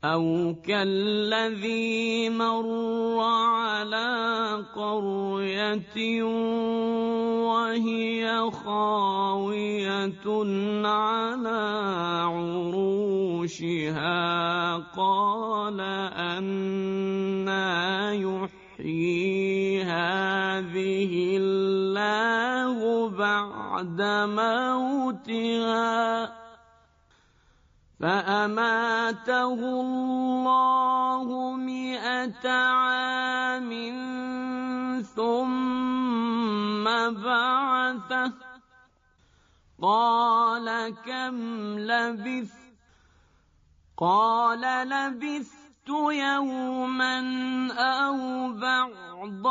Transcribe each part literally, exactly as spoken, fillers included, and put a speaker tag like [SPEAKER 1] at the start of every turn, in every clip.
[SPEAKER 1] أو كالذي مر على قرية وهي خاوية على عروشها قال أنى يحيي هذه الله بعد موتها فأماته الله مئة عام ثم بعثه قال كم لبثت قال لبثت يوما أو بعض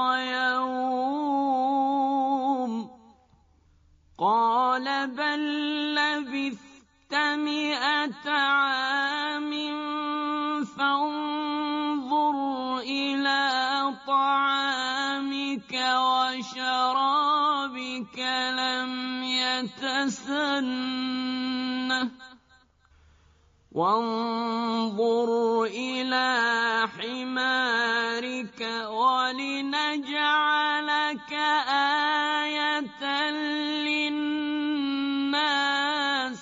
[SPEAKER 1] يوم قال بل لبثت مئة عام فانظر إلى طعامك وشرابك لم يتسنه وانظر إلى حمارك ولنجعلك آية للناس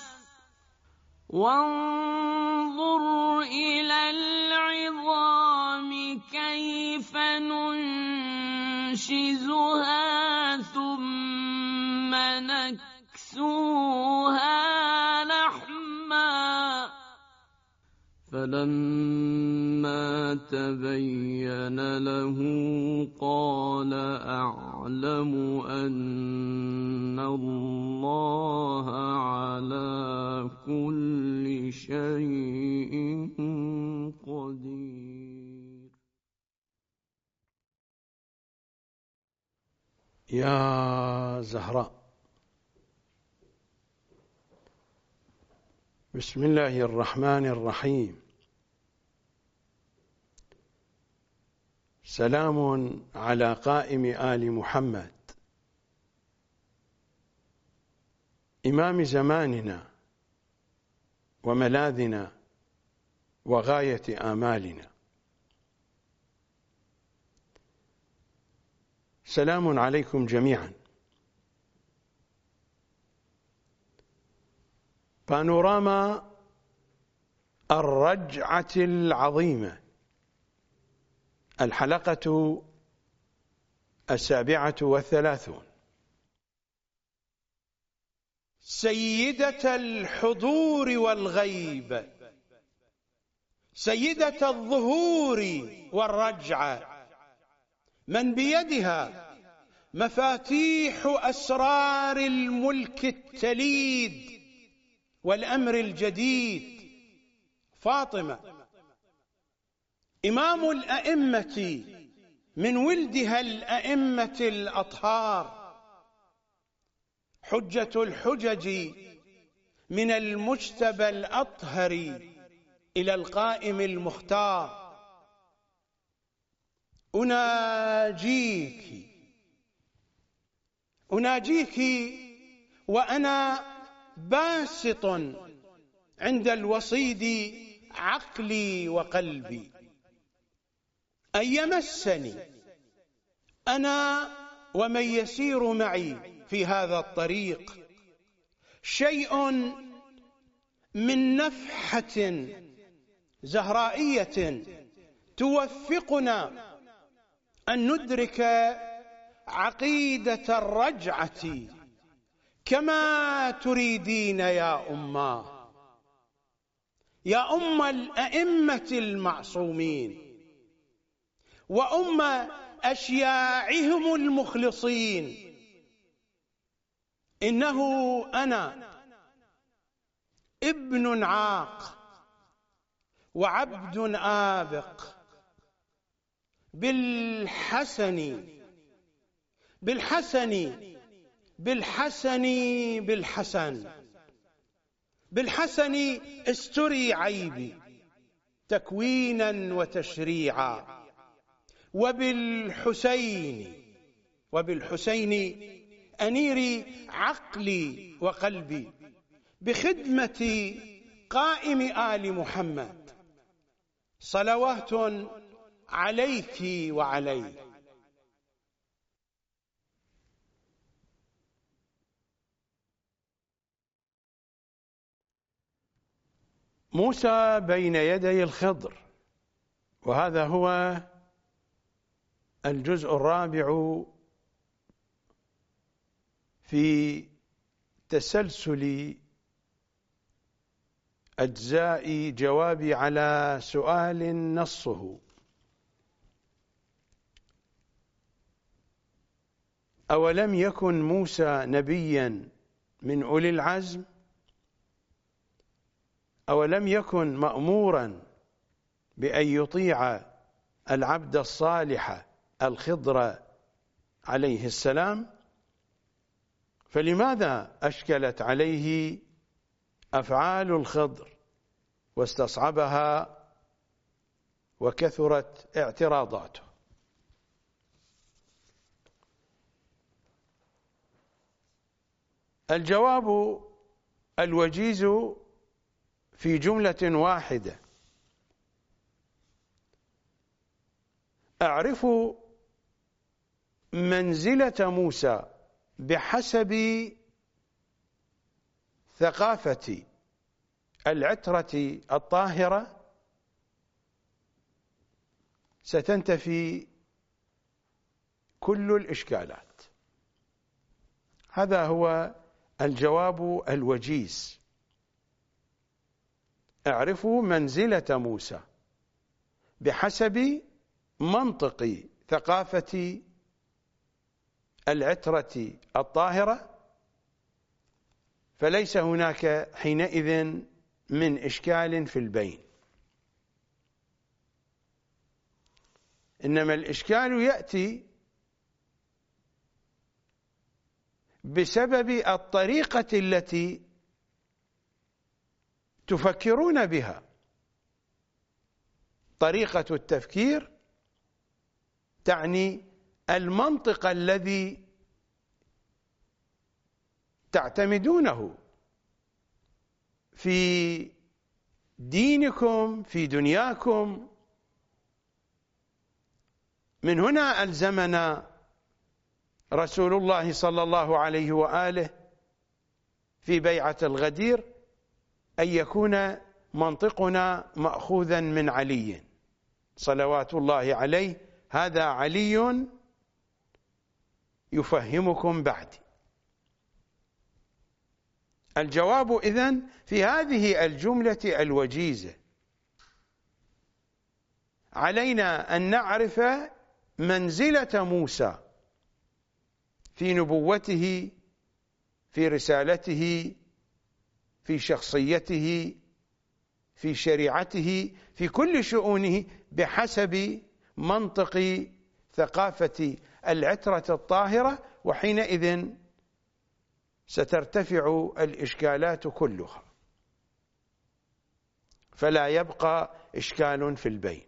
[SPEAKER 1] وانظر إلى العظام كيف ننشزها ثم نكسوها لحما فلما تبين له قال أعلم أن الله على كل شيء قدير.
[SPEAKER 2] يا زهراء، بسم الله الرحمن الرحيم. سلام على قائم آل محمد إمام زماننا وملاذنا وغاية آمالنا. سلام عليكم جميعا. بانوراما الرجعة العظيمة، الحلقة السابعة والثلاثون. سيدة الحضور والغيب، سيدة الظهور والرجعة، من بيدها مفاتيح أسرار الملك التليد والأمر الجديد، فاطمة إمام الأئمة من ولدها الأئمة الأطهار، حجة الحجج من المجتبى الأطهر إلى القائم المختار. أناجيك أناجيك وأنا باسط عند الوصيد عقلي وقلبي، أن يمسني أنا ومن يسير معي في هذا الطريق شيء من نفحة زهرائية توفقنا أن ندرك عقيدة الرجعة كما تريدين يا أماه، يا أم الأئمة المعصومين وأم أشياعهم المخلصين. إنه أنا ابن عاق وعبد آبق بالحسن بالحسن بالحسن بالحسن بالحسن استري عيبي تكوينا وتشريعا، وبالحسين وبالحسين أنيري عقلي وقلبي بخدمة قائم آل محمد. صلوات عليك وعليك. موسى بين يدي الخضر، وهذا هو الجزء الرابع في تسلسل أجزاء جوابي على سؤال نصه: أولم يكن موسى نبيا من أولي العزم؟ أولم يكن مأمورا بأن يطيع العبد الصالح الخضر عليه السلام؟ فلماذا أشكلت عليه أفعال الخضر واستصعبها وكثرت اعتراضاته؟ الجواب الوجيز في جملة واحدة: أعرف منزلة موسى بحسب ثقافة العترة الطاهرة، ستنتفي كل الإشكالات. هذا هو الجواب الوجيز: أعرف منزلة موسى بحسب منطق ثقافة العترة الطاهرة، فليس هناك حينئذ من إشكال في البين، إنما الإشكال يأتي بسبب الطريقة التي تفكرون بها. طريقة التفكير تعني المنطق الذي تعتمدونه في دينكم، في دنياكم. من هنا ألزمنا رسول الله صلى الله عليه وآله في بيعة الغدير أن يكون منطقنا مأخوذا من علي صلوات الله عليه: هذا علي يفهمكم بعدي. الجواب إذن في هذه الجملة الوجيزة: علينا أن نعرف منزلة موسى في نبوته، في رسالته، في شخصيته، في شريعته، في كل شؤونه، بحسب منطق ثقافة العترة الطاهرة، وحينئذ سترتفع الإشكالات كلها، فلا يبقى إشكال في البين.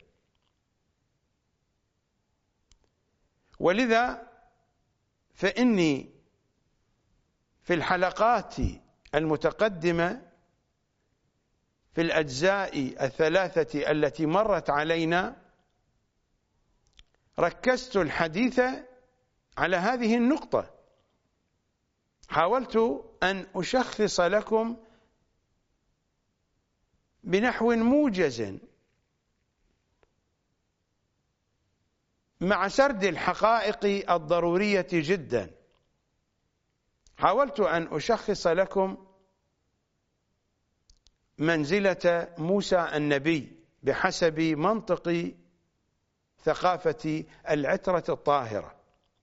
[SPEAKER 2] ولذا فإني في الحلقات المتقدمة في الأجزاء الثلاثة التي مرت علينا ركزت الحديث على هذه النقطة. حاولت أن أشخص لكم بنحو موجز مع سرد الحقائق الضرورية جدا. حاولت أن أشخص لكم منزلة موسى النبي بحسب منطق ثقافة العترة الطاهرة،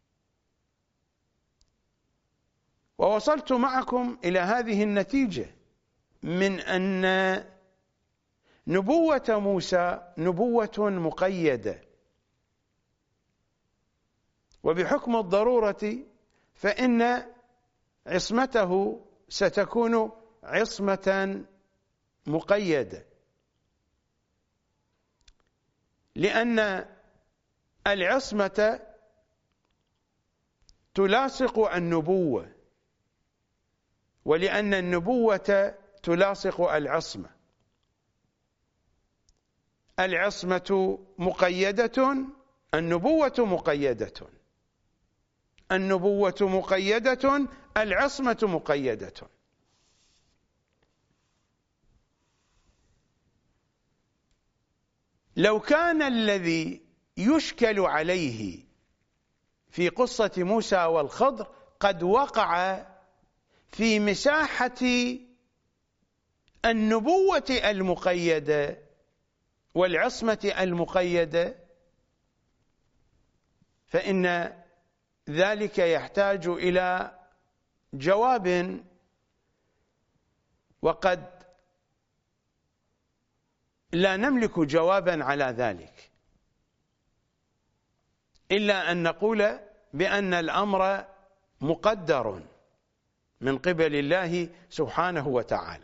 [SPEAKER 2] ووصلت معكم إلى هذه النتيجة من أن نبوة موسى نبوة مقيدة، وبحكم الضرورة فإن عصمته ستكون عصمة مقيدة، لأن العصمة تلاصق النبوة، ولأن النبوة تلاصق العصمة. العصمة مقيدة، النبوة مقيدة، النبوة مقيدة، العصمة مقيدة. لو كان الذي يشكل عليه في قصة موسى والخضر قد وقع في مساحة النبوة المقيدة والعصمة المقيدة، فإن ذلك يحتاج إلى جواب، وقد لا نملك جوابا على ذلك إلا أن نقول بأن الأمر مقدر من قبل الله سبحانه وتعالى.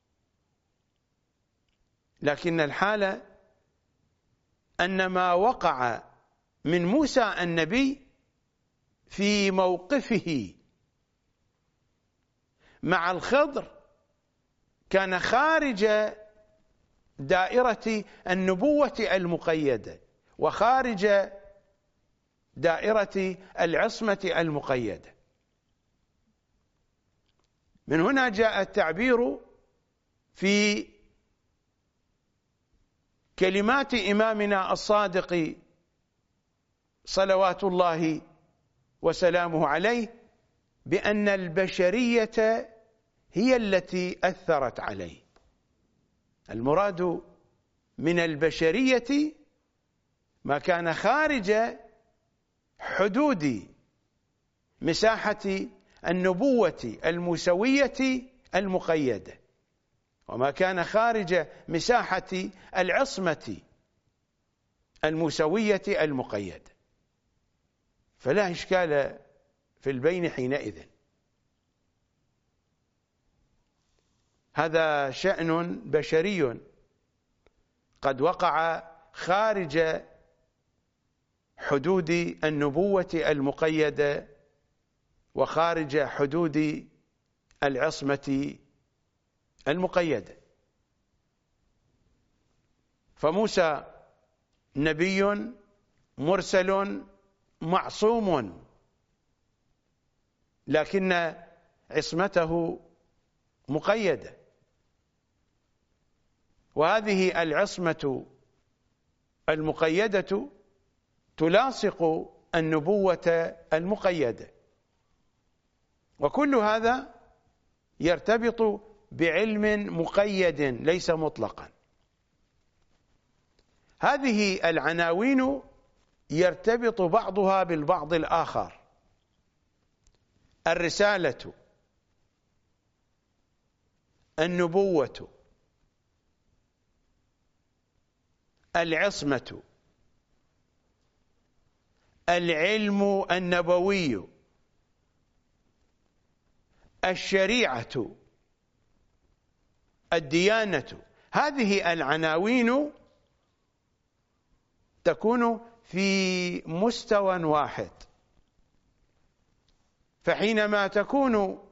[SPEAKER 2] لكن الحالة أن ما وقع من موسى النبي في موقفه مع الخضر كان خارج دائرة النبوة المقيدة وخارج دائرة العصمة المقيدة. من هنا جاء التعبير في كلمات إمامنا الصادق صلوات الله وسلامه عليه بأن البشرية هي التي أثرت عليه. المراد من البشرية ما كان خارج حدود مساحة النبوة الموسوية المقيدة، وما كان خارج مساحة العصمة الموسوية المقيدة، فلا إشكال في البين حينئذ. هذا شأن بشري قد وقع خارج حدود النبوة المقيدة وخارج حدود العصمة المقيدة. فموسى نبي مرسل معصوم، لكن عصمته مقيدة، وهذه العصمة المقيدة تلاصق النبوة المقيدة، وكل هذا يرتبط بعلم مقيد ليس مطلقا. هذه العناوين يرتبط بعضها بالبعض الآخر: الرسالة، النبوة، العصمة، العلم النبوي، الشريعة، الديانة. هذه العناوين تكون في مستوى واحد، فحينما تكون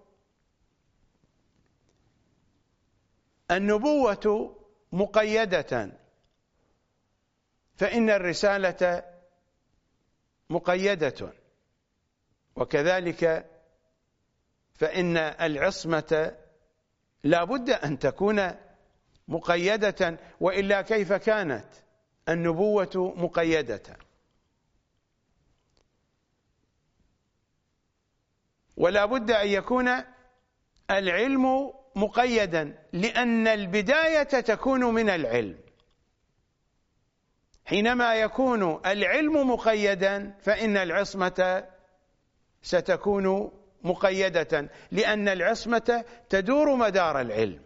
[SPEAKER 2] النبوة مقيدة فإن الرسالة مقيدة، وكذلك فإن العصمة لا بد أن تكون مقيدة، وإلا كيف كانت النبوة مقيدة؟ ولا بد أن يكون العلم مقيدا، لأن البداية تكون من العلم. حينما يكون العلم مقيدا فإن العصمة ستكون مقيدة، لأن العصمة تدور مدار العلم.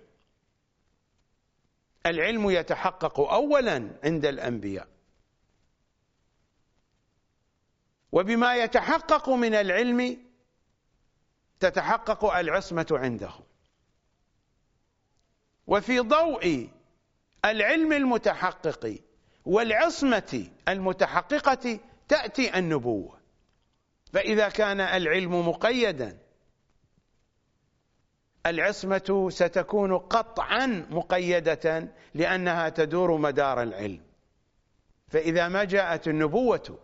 [SPEAKER 2] العلم يتحقق أولا عند الأنبياء، وبما يتحقق من العلم تتحقق العصمة عندهم، وفي ضوء العلم المتحقق والعصمة المتحققة تأتي النبوة. فإذا كان العلم مقيدا العصمة ستكون قطعا مقيدة، لأنها تدور مدار العلم. فإذا ما جاءت النبوة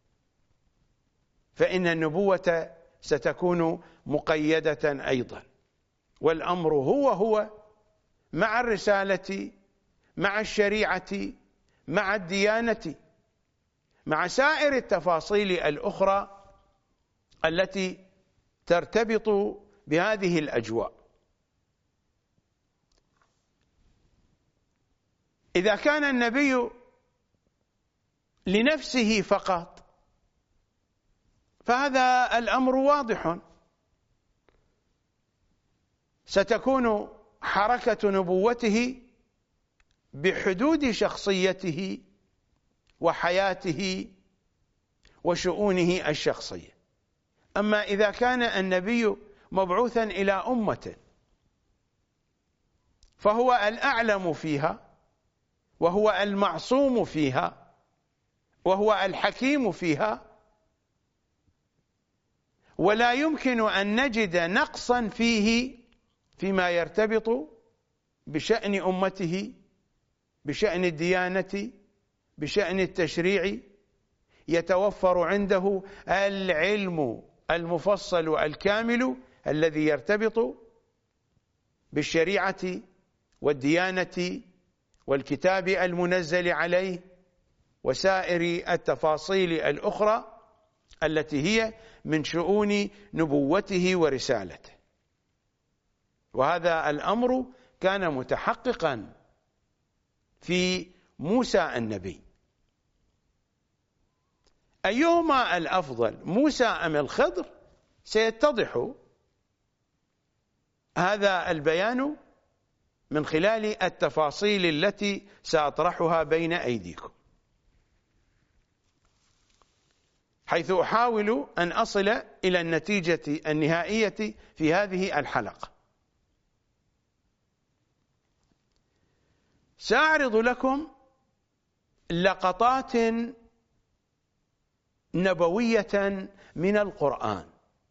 [SPEAKER 2] فإن النبوة ستكون مقيدة أيضا، والأمر هو هو مع الرسالة، مع الشريعة، مع الديانة، مع سائر التفاصيل الأخرى التي ترتبط بهذه الأجواء. إذا كان النبي لنفسه فقط فهذا الأمر واضح، ستكون حركة نبوته بحدود شخصيته وحياته وشؤونه الشخصية. أما إذا كان النبي مبعوثا إلى أمة فهو الأعلم فيها، وهو المعصوم فيها، وهو الحكيم فيها، ولا يمكن أن نجد نقصا فيه فيما يرتبط بشأن أمته، بشأن الديانة، بشأن التشريع. يتوفر عنده العلم المفصل الكامل الذي يرتبط بالشريعة والديانة والكتاب المنزل عليه وسائر التفاصيل الأخرى التي هي من شؤون نبوته ورسالته. وهذا الأمر كان متحققا في موسى النبي. أيهما الأفضل، موسى أم الخضر؟ سيتضح هذا البيان من خلال التفاصيل التي سأطرحها بين أيديكم، حيث أحاول أن أصل إلى النتيجة النهائية في هذه الحلقة. سأعرض لكم لقطات نبوية من القرآن،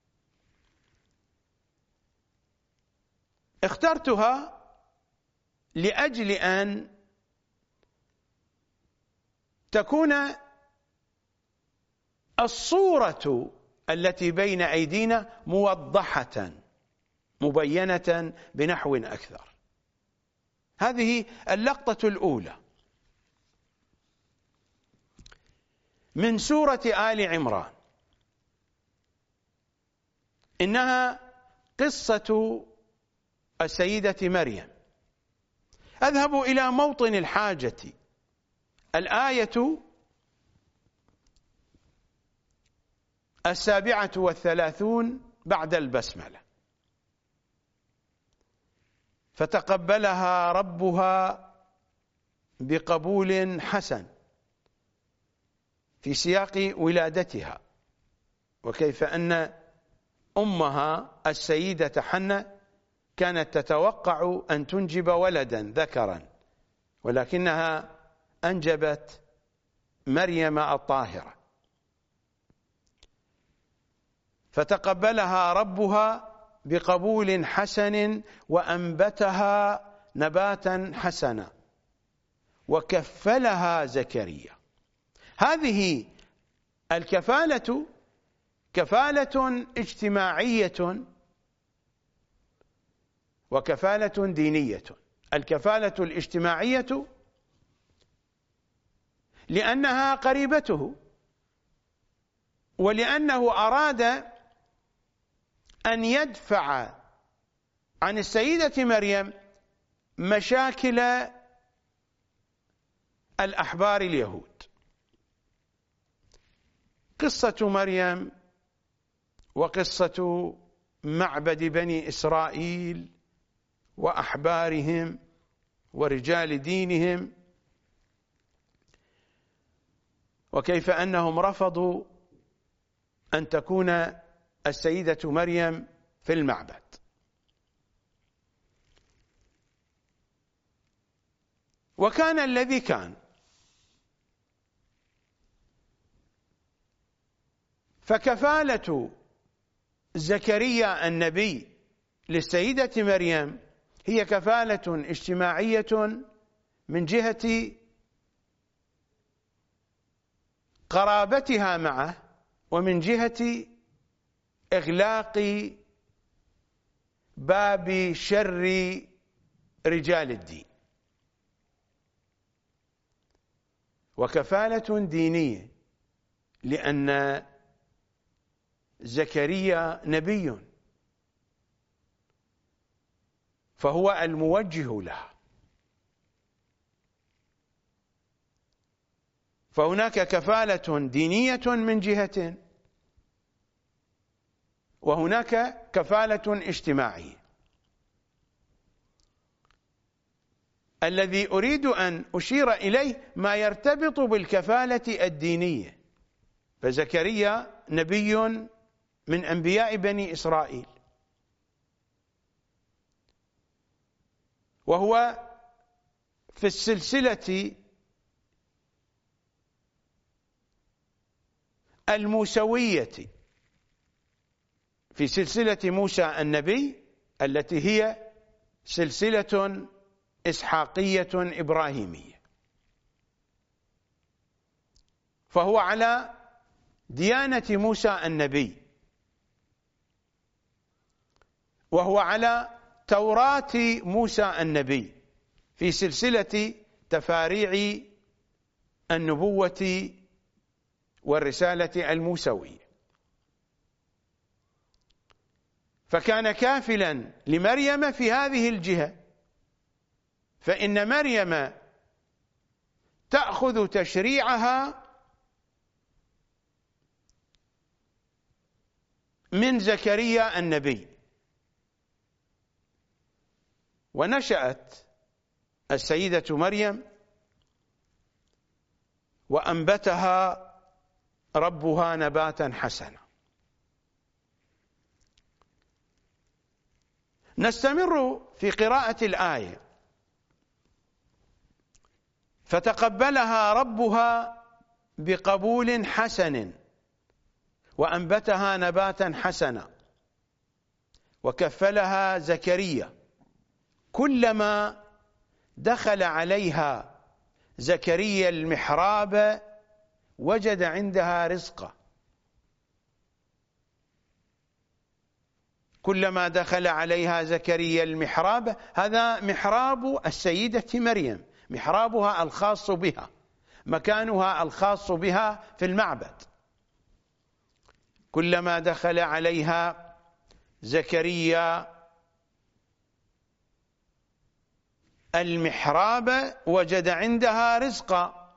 [SPEAKER 2] اخترتها لأجل أن تكون الصورة التي بين أيدينا موضحة مبينة بنحو أكثر. هذه اللقطة الأولى من سورة آل عمران، إنها قصة السيدة مريم. أذهب إلى موطن الحاجة، الآية السابعة والثلاثون بعد البسملة. فتقبلها ربها بقبول حسن في سياق ولادتها، وكيف أن أمها السيدة حنة كانت تتوقع أن تنجب ولدا ذكرا، ولكنها أنجبت مريم الطاهرة. فتقبلها ربها بقبول حسن وأنبتها نباتا حسنا وكفلها زكريا. هذه الكفالة كفالة اجتماعية وكفالة دينية. الكفالة الاجتماعية لأنها قريبته، ولأنه أراد أن يدفع عن السيدة مريم مشاكل الأحبار اليهود. قصة مريم وقصة معبد بني إسرائيل وأحبارهم ورجال دينهم، وكيف أنهم رفضوا أن تكون السيدة مريم في المعبد. وكان الذي كان، فكفالة زكريا النبي للسيدة مريم هي كفالة اجتماعية من جهة قرابتها معه ومن جهة إغلاق باب شر رجال الدين. وكفالة دينية لأن زكريا نبي فهو الموجه لها، فهناك كفالة دينية من جهة، وهناك كفالة اجتماعية. الذي أريد أن أشير إليه ما يرتبط بالكفالة الدينية، فزكريا نبي من أنبياء بني إسرائيل، وهو في السلسلة الموسوية، في سلسلة موسى النبي التي هي سلسلة إسحاقية إبراهيمية، فهو على ديانة موسى النبي، وهو على توراة موسى النبي في سلسلة تفاريع النبوة والرسالة الموسوية. فكان كافلا لمريم في هذه الجهة، فإن مريم تأخذ تشريعها من زكريا النبي. ونشأت السيدة مريم وأنبتها ربها نباتا حسنا. نستمر في قراءة الآية. فتقبلها ربها بقبول حسن وأنبتها نباتا حسنا وكفلها زكريا كلما دخل عليها زكريا المحراب وجد عندها رزقا. كلما دخل عليها زكريا المحراب، هذا محراب السيدة مريم، محرابها الخاص بها، مكانها الخاص بها في المعبد. كلما دخل عليها زكريا المحراب وجد عندها رزقا.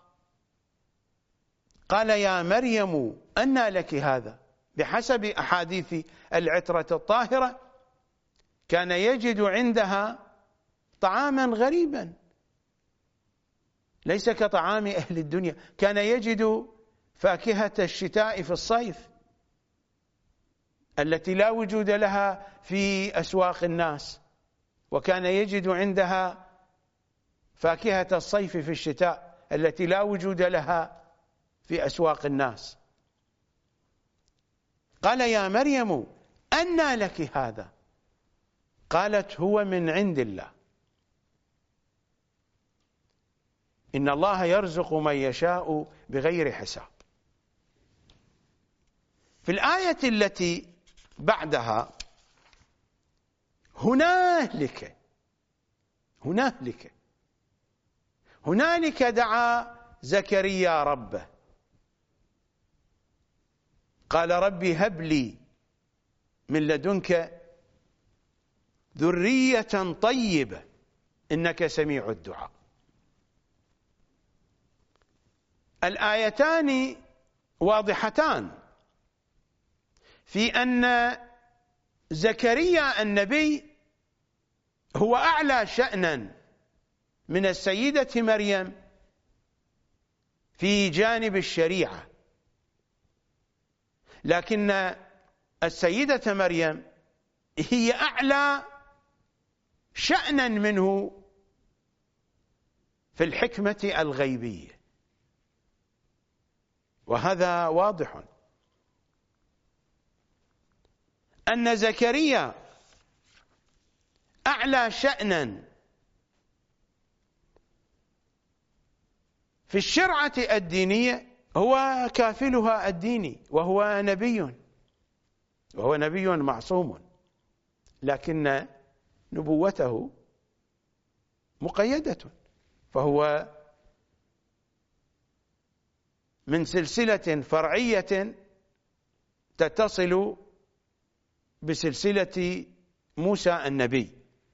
[SPEAKER 2] قال يا مريم أنى لك هذا؟ بحسب أحاديث العترة الطاهرة كان يجد عندها طعاما غريبا ليس كطعام أهل الدنيا، كان يجد فاكهة الشتاء في الصيف التي لا وجود لها في أسواق الناس، وكان يجد عندها فاكهة الصيف في الشتاء التي لا وجود لها في أسواق الناس. قال يا مريم أنى لك هذا؟ قالت هو من عند الله، إن الله يرزق من يشاء بغير حساب. في الآية التي بعدها هنالك هنالك هنالك دعا زكريا ربه قال ربي هب لي من لدنك ذرية طيبة إنك سميع الدعاء. الآيتان واضحتان في أن زكريا النبي هو أعلى شأنا من السيدة مريم في جانب الشريعة، لكن السيدة مريم هي أعلى شأنا منه في الحكمة الغيبية، وهذا واضح أن زكريا أعلى شأنا في الشرعة الدينية هو كافلها الديني، وهو نبي، وهو نبي معصوم، لكن نبوته مقيدة، فهو من سلسلة فرعية تتصل بسلسلة موسى النبي.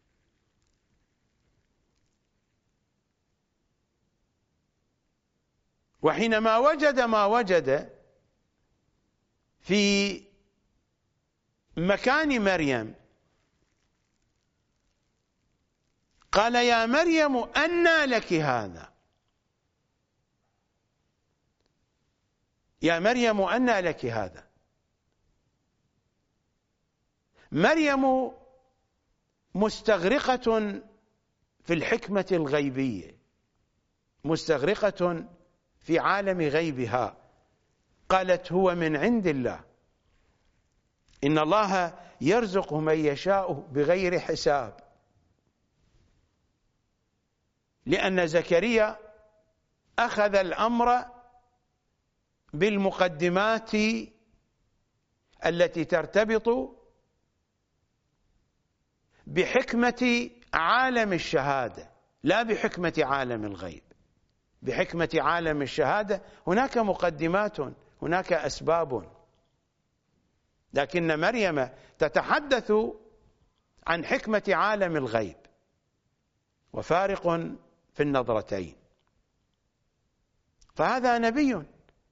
[SPEAKER 2] وحينما وجد ما وجد في مكان مريم قال: يا مريم أنى لك هذا؟ يا مريم أنى لك هذا؟ مريم مستغرقة في الحكمة الغيبية، مستغرقة في عالم غيبها. قالت: هو من عند الله، إن الله يرزق من يشاء بغير حساب. لأن زكريا أخذ الأمر بالمقدمات التي ترتبط بحكمة عالم الشهادة، لا بحكمة عالم الغيب. بحكمة عالم الشهادة هناك مقدمات، هناك أسباب، لكن مريم تتحدث عن حكمة عالم الغيب، وفارق في النظرتين. فهذا نبي،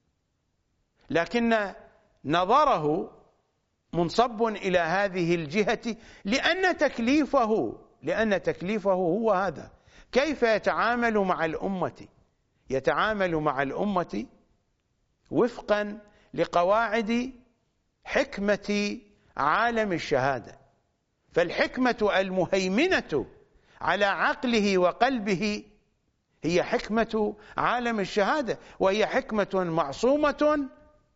[SPEAKER 2] لكن نظره منصب إلى هذه الجهة، لأن تكليفه لأن تكليفه هو هذا. كيف يتعامل مع الأمة؟ يتعامل مع الأمة وفقا لقواعد حكمة عالم الشهادة. فالحكمة المهيمنة على عقله وقلبه هي حكمة عالم الشهادة، وهي حكمة معصومة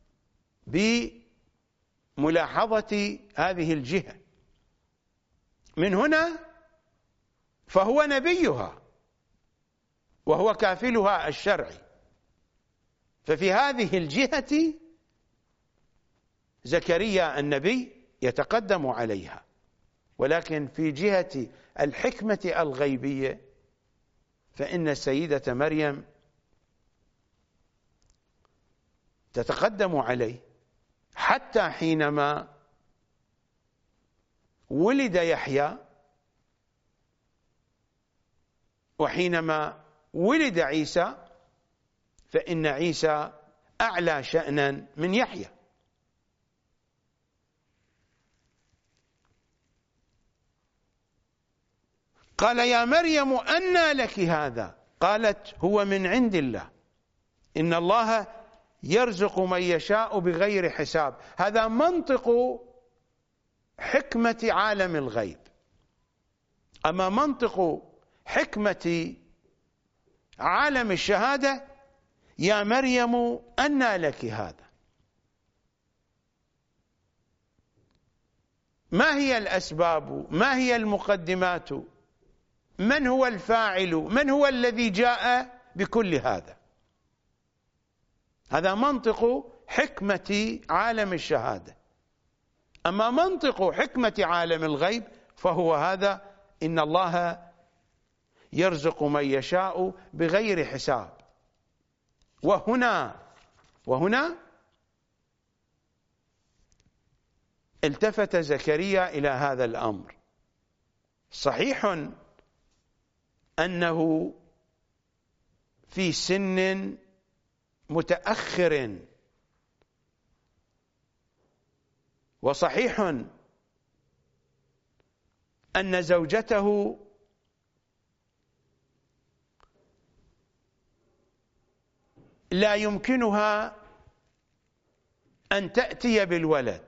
[SPEAKER 2] بملاحظة هذه الجهة. من هنا فهو نبيها، وهو كافلها الشرعي. ففي هذه الجهة زكريا النبي يتقدم عليها، ولكن في جهة الحكمة الغيبية فإن السيدة مريم تتقدم عليه، حتى حينما ولد يحيى وحينما ولد عيسى، فإن عيسى أعلى شأنا من يحيى. قال: يا مريم أنى لك هذا؟ قالت: هو من عند الله، إن الله يرزق من يشاء بغير حساب. هذا منطق حكمة عالم الغيب. أما منطق حكمة عالم الشهادة: يا مريم أنى لك هذا؟ ما هي الأسباب؟ ما هي المقدمات؟ من هو الفاعل؟ من هو الذي جاء بكل هذا؟ هذا منطق حكمة عالم الشهادة. أما منطق حكمة عالم الغيب فهو هذا: إن الله يرزق من يشاء بغير حساب. وهنا وهنا التفت زكريا إلى هذا الأمر. صحيح أنه في سن متأخر، وصحيح أن زوجته لا يمكنها أن تأتي بالولد،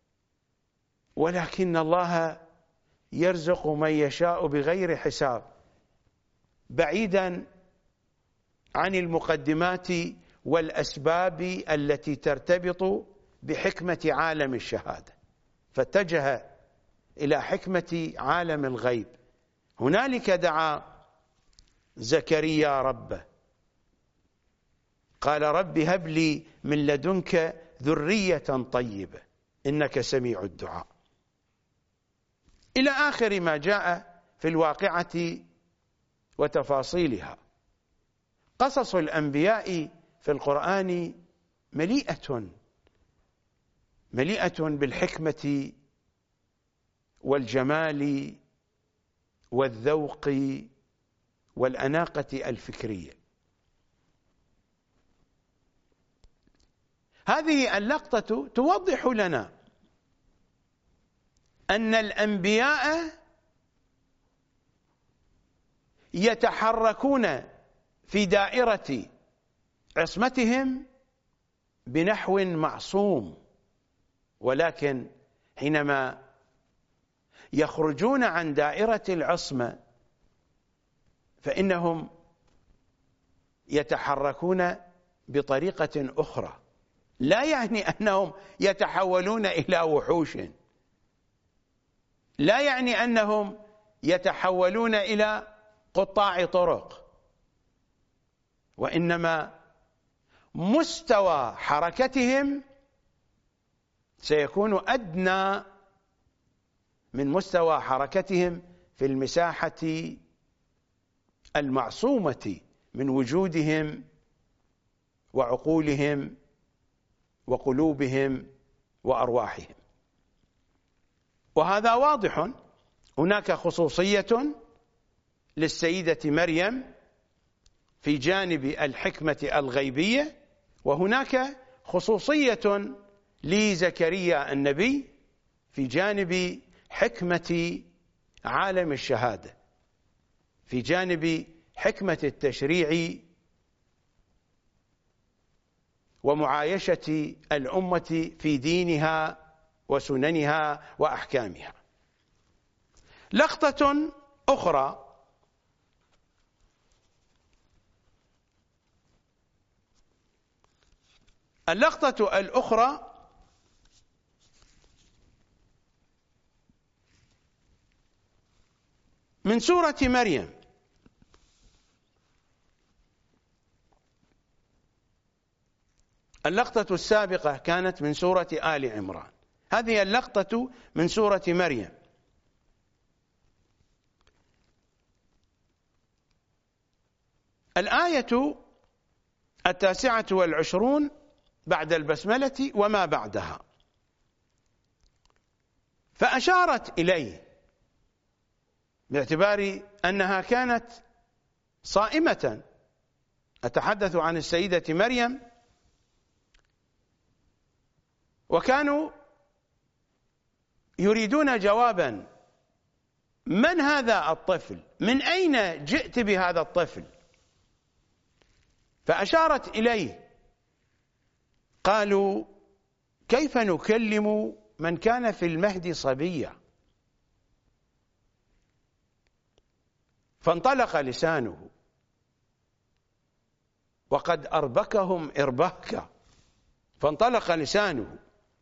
[SPEAKER 2] ولكن الله يرزق من يشاء بغير حساب، بعيدا عن المقدمات والأسباب التي ترتبط بحكمة عالم الشهادة، فاتجه إلى حكمة عالم الغيب. هنالك دعا زكريا ربه قال رب هب لي من لدنك ذرية طيبة إنك سميع الدعاء، إلى آخر ما جاء في الواقعة وتفاصيلها. قصص الأنبياء في القرآن مليئة مليئة بالحكمة والجمال والذوق والأناقة الفكرية. هذه اللقطة توضح لنا أن الأنبياء يتحركون في دائرة عصمتهم بنحو معصوم، ولكن حينما يخرجون عن دائرة العصمة فإنهم يتحركون بطريقة أخرى، لا يعني أنهم يتحولون إلى وحوش، لا يعني أنهم يتحولون إلى قطاع طرق، وإنما مستوى حركتهم سيكون أدنى من مستوى حركتهم في المساحة المعصومة من وجودهم وعقولهم وقلوبهم وأرواحهم. وهذا واضح. هناك خصوصية للسيدة مريم في جانب الحكمة الغيبية، وهناك خصوصية لزكريا النبي في جانب حكمة عالم الشهادة، في جانب حكمة التشريع ومعايشة الأمة في دينها وسننها وأحكامها. لقطة أخرى اللقطة الأخرى من سورة مريم. اللقطة السابقة كانت من سورة آل عمران، هذه اللقطة من سورة مريم. الآية التاسعة والعشرون بعد البسملة وما بعدها. فأشارت إليه باعتبار أنها كانت صائمة، أتحدث عن السيدة مريم، وكانوا يريدون جوابا: من هذا الطفل؟ من أين جئت بهذا الطفل؟ فأشارت إليه. قالوا: كيف نكلم من كان في المهد صبيا؟ فانطلق لسانه وقد أربكهم إرباكا. فانطلق لسانه،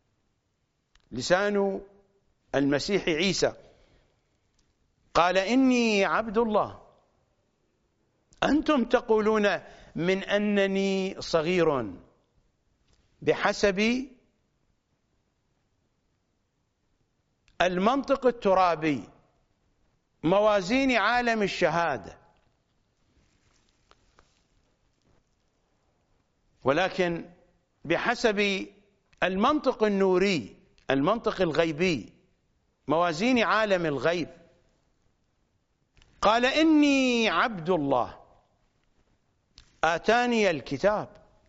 [SPEAKER 2] لسان المسيح عيسى. قال: إني عبد الله، أنتم تقولون من أنني صغير بحسب المنطق الترابي، موازين عالم الشهادة، ولكن بحسب المنطق النوري، المنطق الغيبي، موازين عالم الغيب. قال: إني عبد الله آتاني الكتاب،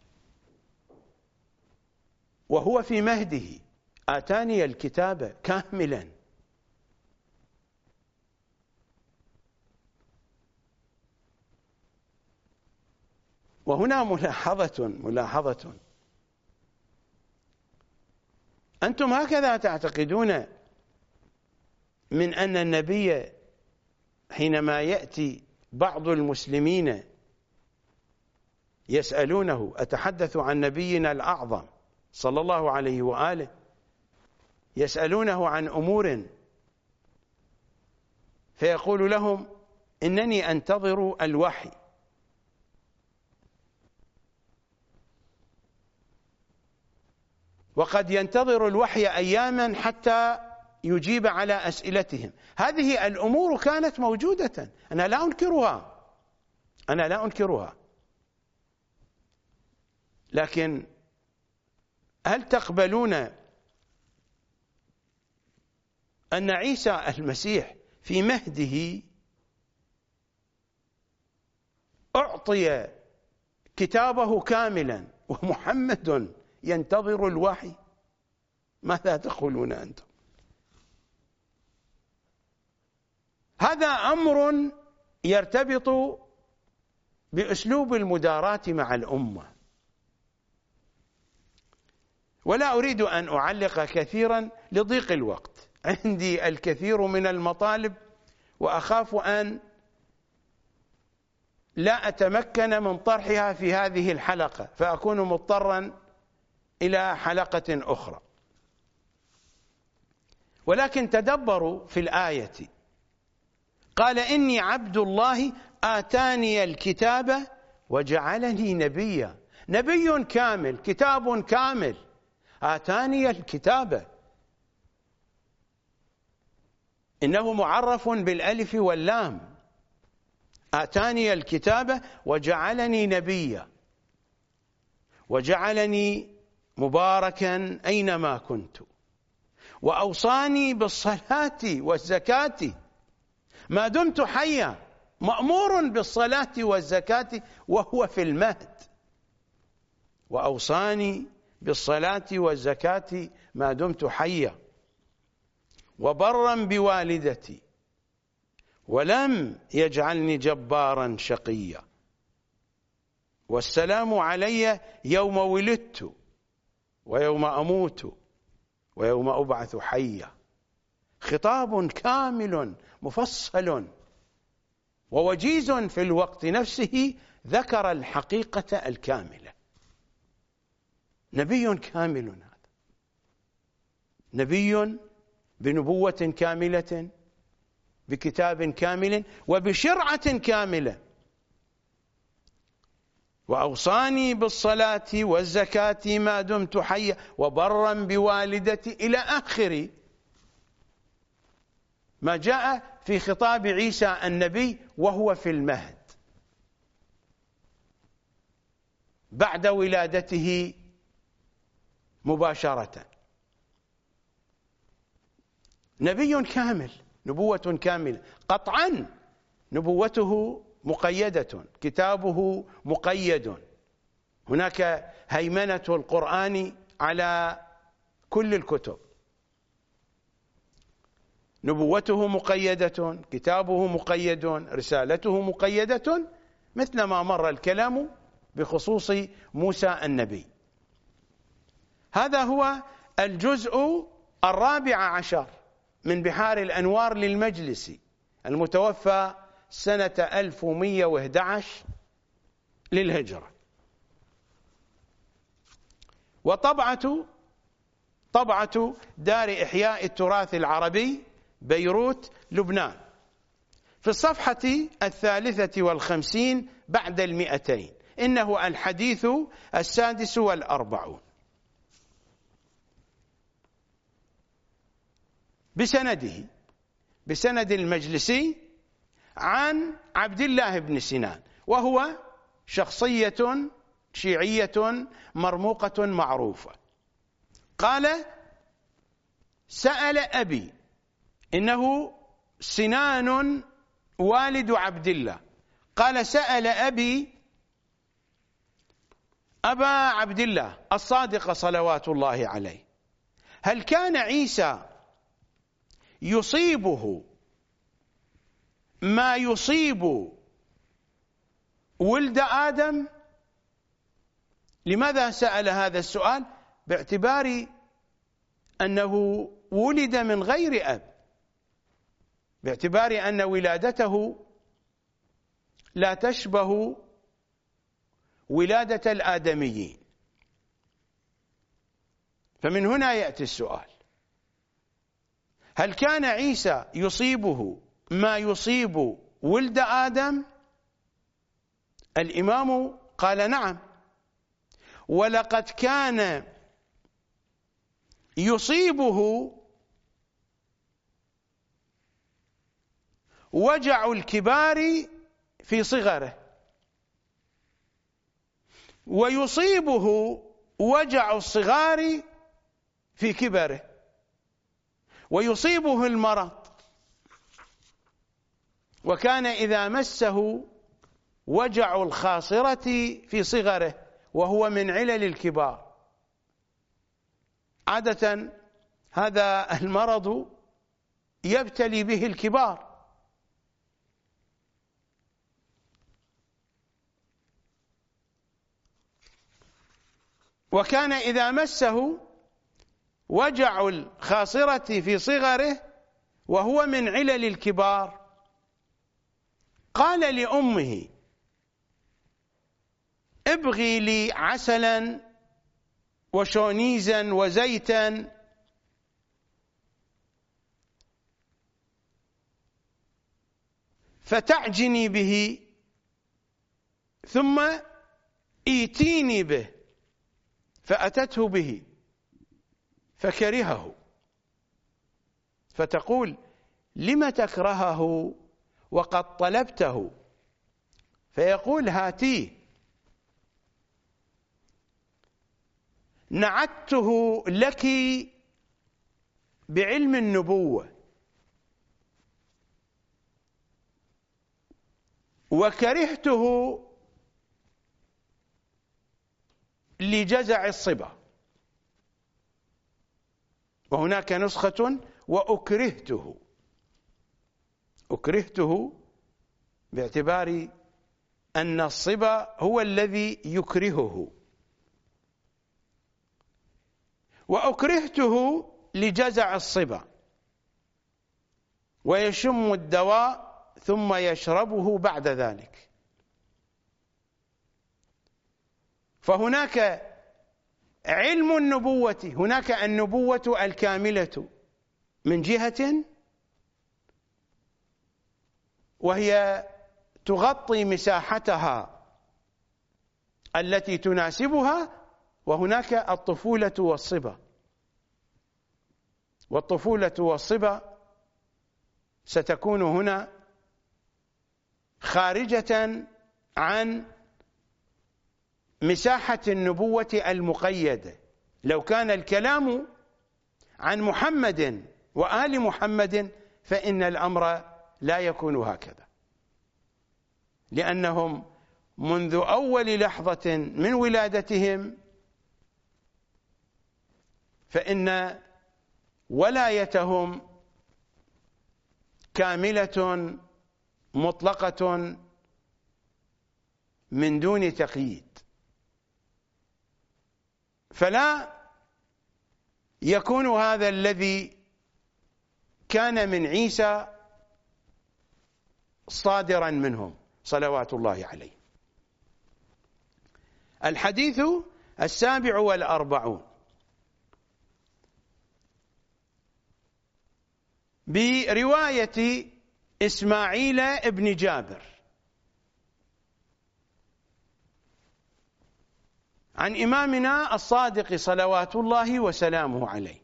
[SPEAKER 2] وهو في مهده، آتاني الكتاب كاملا. وهنا ملاحظة ملاحظة أنتم هكذا تعتقدون من أن النبي حينما يأتي بعض المسلمين يسألونه، أتحدث عن نبينا الأعظم صلى الله عليه وآله، يسألونه عن أمور فيقول لهم: إنني أنتظر الوحي. وقد ينتظر الوحي أياما حتى يجيب على أسئلتهم. هذه الأمور كانت موجودة، أنا لا أنكرها، أنا لا أنكرها، لكن هل تقبلون أن عيسى المسيح في مهده أعطي كتابه كاملا ومحمد ينتظر الوحي؟ ماذا تقولون أنتم؟ هذا أمر يرتبط بأسلوب المداراة مع الأمة، ولا أريد أن أعلق كثيرا لضيق الوقت، عندي الكثير من المطالب وأخاف أن لا أتمكن من طرحها في هذه الحلقة فأكون مضطرا إلى حلقة أخرى. ولكن تدبروا في الآية، قال إني عبد الله آتاني الكتاب وجعلني نبيا، نبي كامل، كتاب كامل، آتاني الكتاب، إنه معرف بالألف واللام، آتاني الكتاب وجعلني نبيا وجعلني مباركا أينما كنت وأوصاني بالصلاة والزكاة ما دمت حيا، مأمور بالصلاة والزكاة وهو في المهد، وأوصاني بالصلاة والزكاة ما دمت حيا وبرا بوالدتي ولم يجعلني جبارا شقيا والسلام علي يوم ولدت ويوم أموت ويوم أبعث حيا. خطاب كامل مفصل ووجيز في الوقت نفسه ذكر الحقيقة الكاملة. نبي كامل، هذا نبي بنبوة كاملة بكتاب كامل وبشرعة كاملة. وأوصاني بالصلاة والزكاة ما دمت حيا وبرا بوالدتي إلى آخر ما جاء في خطاب عيسى النبي وهو في المهد بعد ولادته مباشرة. نبي كامل، نبوة كاملة، قطعا نبوته مقيدة، كتابه مقيد، هناك هيمنة القرآن على كل الكتب، نبوته مقيدة، كتابه مقيد، رسالته مقيدة، مثل ما مر الكلام بخصوص موسى النبي. هذا هو الجزء الرابع عشر من بحار الأنوار للمجلس المتوفى سنة ألف ومئة وأحد عشر للهجرة. وطبعة طبعة دار إحياء التراث العربي بيروت لبنان في الصفحة الثالثة والخمسين بعد المئتين، إنه الحديث السادس والأربعون، بسنده بسند المجلسي عن عبد الله بن سنان، وهو شخصية شيعية مرموقة معروفة. قال: سأل أبي، إنه سنان والد عبد الله، قال: سأل أبي أبا عبد الله الصادق صلوات الله عليه: هل كان عيسى يصيبه ما يصيب ولد آدم؟ لماذا سأل هذا السؤال؟ باعتبار أنه ولد من غير أب، باعتبار أن ولادته لا تشبه ولادة الآدميين. فمن هنا يأتي السؤال: هل كان عيسى يصيبه ما يصيب ولد آدم؟ الإمام قال: نعم، ولقد كان يصيبه وجع الكبار في صغره، ويصيبه وجع الصغار في كبره، ويصيبه المرض. وكان إذا مسه وجع الخاصرة في صغره، وهو من علل الكبار. عادة هذا المرض يبتلي به الكبار. وكان إذا مسه وجع الخاصرة في صغره وهو من علل الكبار، قال لأمه: ابغي لي عسلا وشونيزا وزيتا فتعجني به ثم ائتيني به. فأتته به فكرهه، فتقول: لم تكرهه وقد طلبته؟ فيقول: هاتيه. نعته لك بعلم النبوة، وكرهته لجزع الصبا. وهناك نسخة: وأكرهته. أكرهته باعتبار أن الصبا هو الذي يكرهه، وأكرهته لجزع الصبا، ويشم الدواء ثم يشربه بعد ذلك. فهناك علم النبوة، هناك النبوة الكاملة من جهة، وهي تغطي مساحتها التي تناسبها، وهناك الطفولة والصبا. والطفولة والصبا ستكون هنا خارجة عن مساحة النبوة المقيدة. لو كان الكلام عن محمد وآل محمد فإن الأمر لا يكون هكذا، لأنهم منذ أول لحظة من ولادتهم فإن ولايتهم كاملة مطلقة من دون تقييد. فلا يكون هذا الذي كان من عيسى صادرا منهم صلوات الله عليه. الحديث السابع والأربعون برواية إسماعيل ابن جابر عن إمامنا الصادق صلوات الله وسلامه عليه: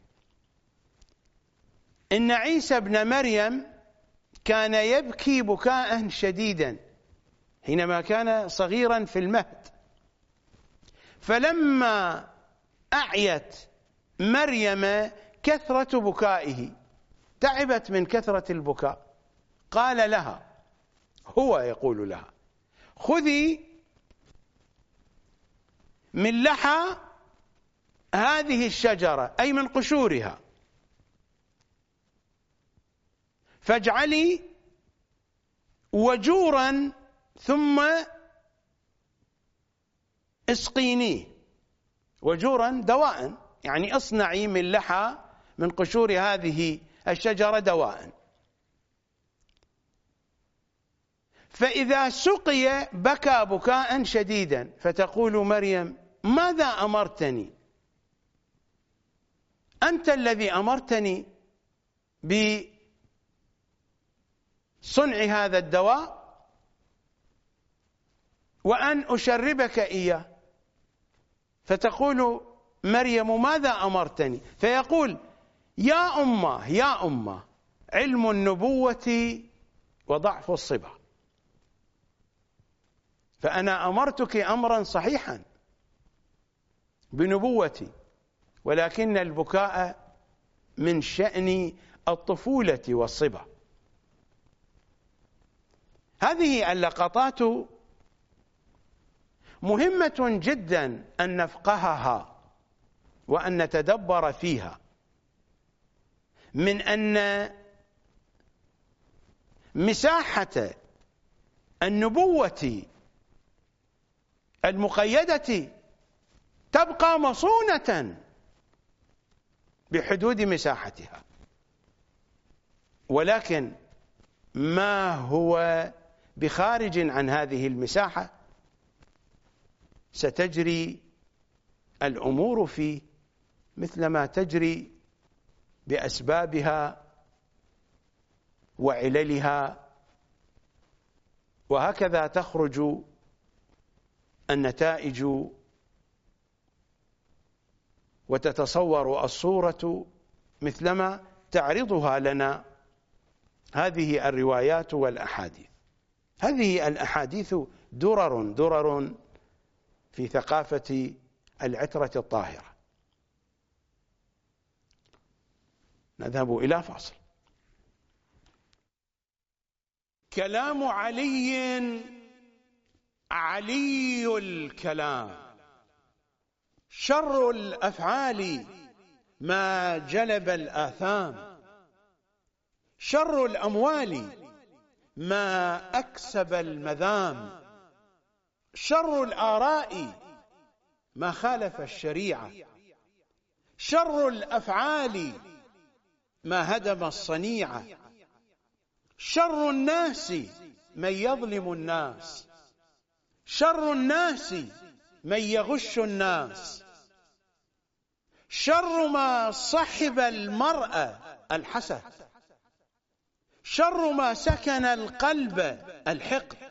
[SPEAKER 2] إن عيسى ابن مريم كان يبكي بكاء شديدا حينما كان صغيرا في المهد، فلما أعيت مريم كثرة بكائه، تعبت من كثرة البكاء، قال لها، هو يقول لها: خذي من لحى هذه الشجرة، أي من قشورها، فاجعلي وجورا ثم اسقينيه. وجورا دواء، يعني اصنعي من لحى من قشور هذه الشجرة دواء. فإذا سقي بكى بكاء شديدا، فتقول مريم: ماذا أمرتني؟ أنت الذي أمرتني بصنع هذا الدواء وأن أشربك إياه. فتقول مريم ماذا أمرتني؟ فيقول يا أمة يا أمة علم النبوة وضعف الصبا، فأنا أمرتك أمرا صحيحا بنبوتي، ولكن البكاء من شأن الطفولة والصبا. هذه اللقطات مهمة جدا أن نفقهها وأن نتدبر فيها، من أن مساحة النبوة المقيدة تبقى مصونة بحدود مساحتها، ولكن ما هو بخارج عن هذه المساحة ستجري الأمور فيه مثل ما تجري بأسبابها وعللها، وهكذا تخرج النتائج وتتصور الصورة مثلما تعرضها لنا هذه الروايات والأحاديث. هذه الأحاديث درر درر في ثقافة العترة الطاهرة. نذهب إلى فاصل. كلام علي علي الكلام، شر الأفعال ما جلب الآثام، شر الأموال ما أكسب المذام، شر الآراء ما خالف الشريعة، شر الأفعال ما هدم الصنيعة، شر الناس من يظلم الناس، شر الناس من يغش الناس، شر ما صحب المرء الحسد، شر ما سكن القلب الحقد،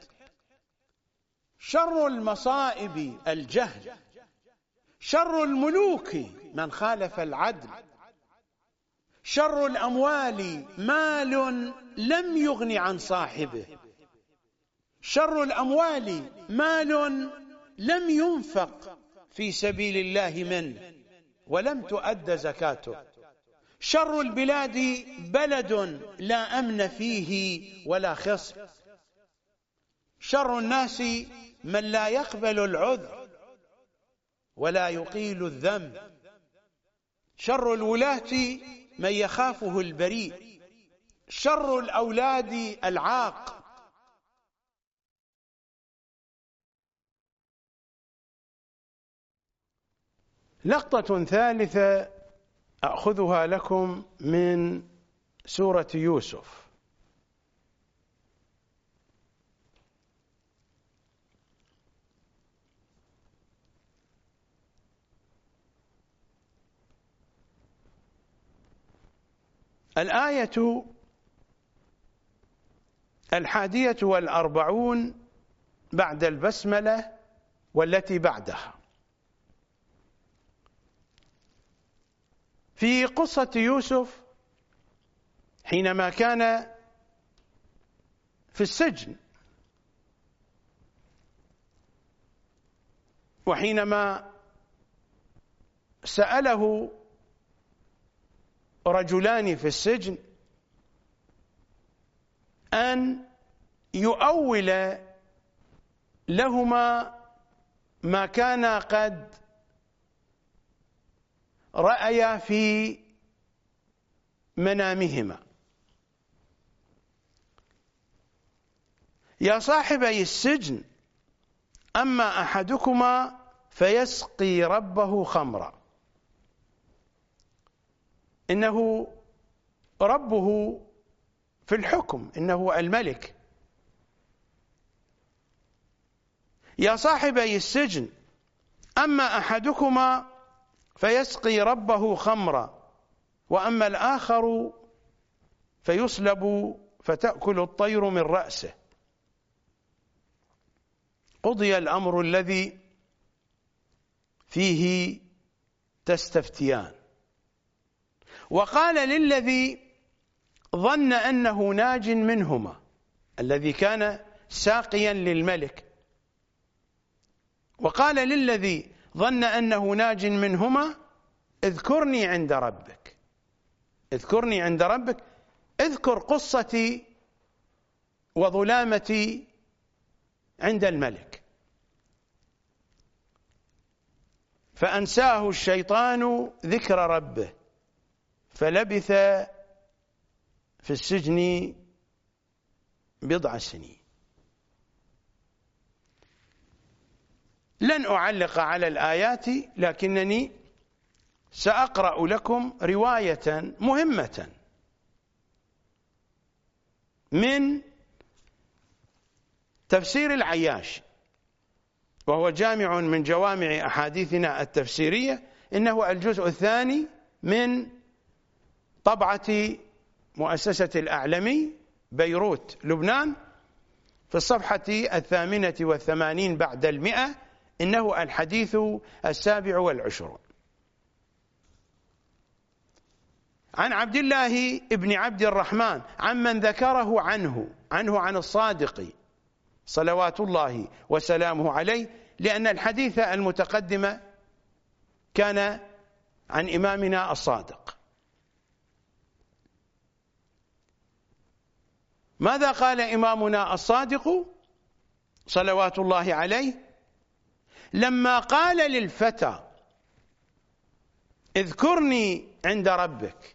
[SPEAKER 2] شر المصائب الجهل، شر الملوك من خالف العدل، شر الأموال مال لم يغن عن صاحبه، شر الأموال مال لم ينفق في سبيل الله منه ولم تؤد زكاته، شر البلاد بلد لا أمن فيه ولا خصب، شر الناس من لا يقبل العذر ولا يقيل الذنب، شر الولاة من يخافه البريء، شر الأولاد العاق. لقطة ثالثة أخذها لكم من سورة يوسف. الآية الحادية والأربعون بعد البسملة والتي بعدها. في قصة يوسف حينما كان في السجن، وحينما سأله رجلان في السجن أن يؤول لهما ما كان قد رأيا في منامهما. يا صاحبي السجن أما أحدكما فيسقي ربه خمرا، إنه ربه في الحكم، إنه الملك. يا صاحبي السجن أما أحدكما فيسقي ربه خمرا، وأما الآخر فيصلب فتأكل الطير من رأسه. قضي الأمر الذي فيه تستفتيان. وقال للذي ظن أنه ناج منهما، الذي كان ساقيا للملك، وقال للذي ظن أنه ناج منهما اذكرني عند ربك، اذكرني عند ربك، اذكر قصتي وظلامتي عند الملك. فأنساه الشيطان ذكر ربه فلبث في السجن بضع سنين. لن أعلق على الآيات، لكنني سأقرأ لكم رواية مهمة من تفسير العياش، وهو جامع من جوامع أحاديثنا التفسيرية. إنه الجزء الثاني من طبعة مؤسسة الأعلمي بيروت لبنان، في الصفحة الثامنة والثمانين بعد المئة. إنه الحديث السابع والعشرون. عن عبد الله ابن عبد الرحمن عمن ذكره عنه عنه عن الصادق صلوات الله وسلامه عليه، لأن الحديث المتقدم كان عن إمامنا الصادق. ماذا قال إمامنا الصادق صلوات الله عليه لما قال للفتى اذكرني عند ربك؟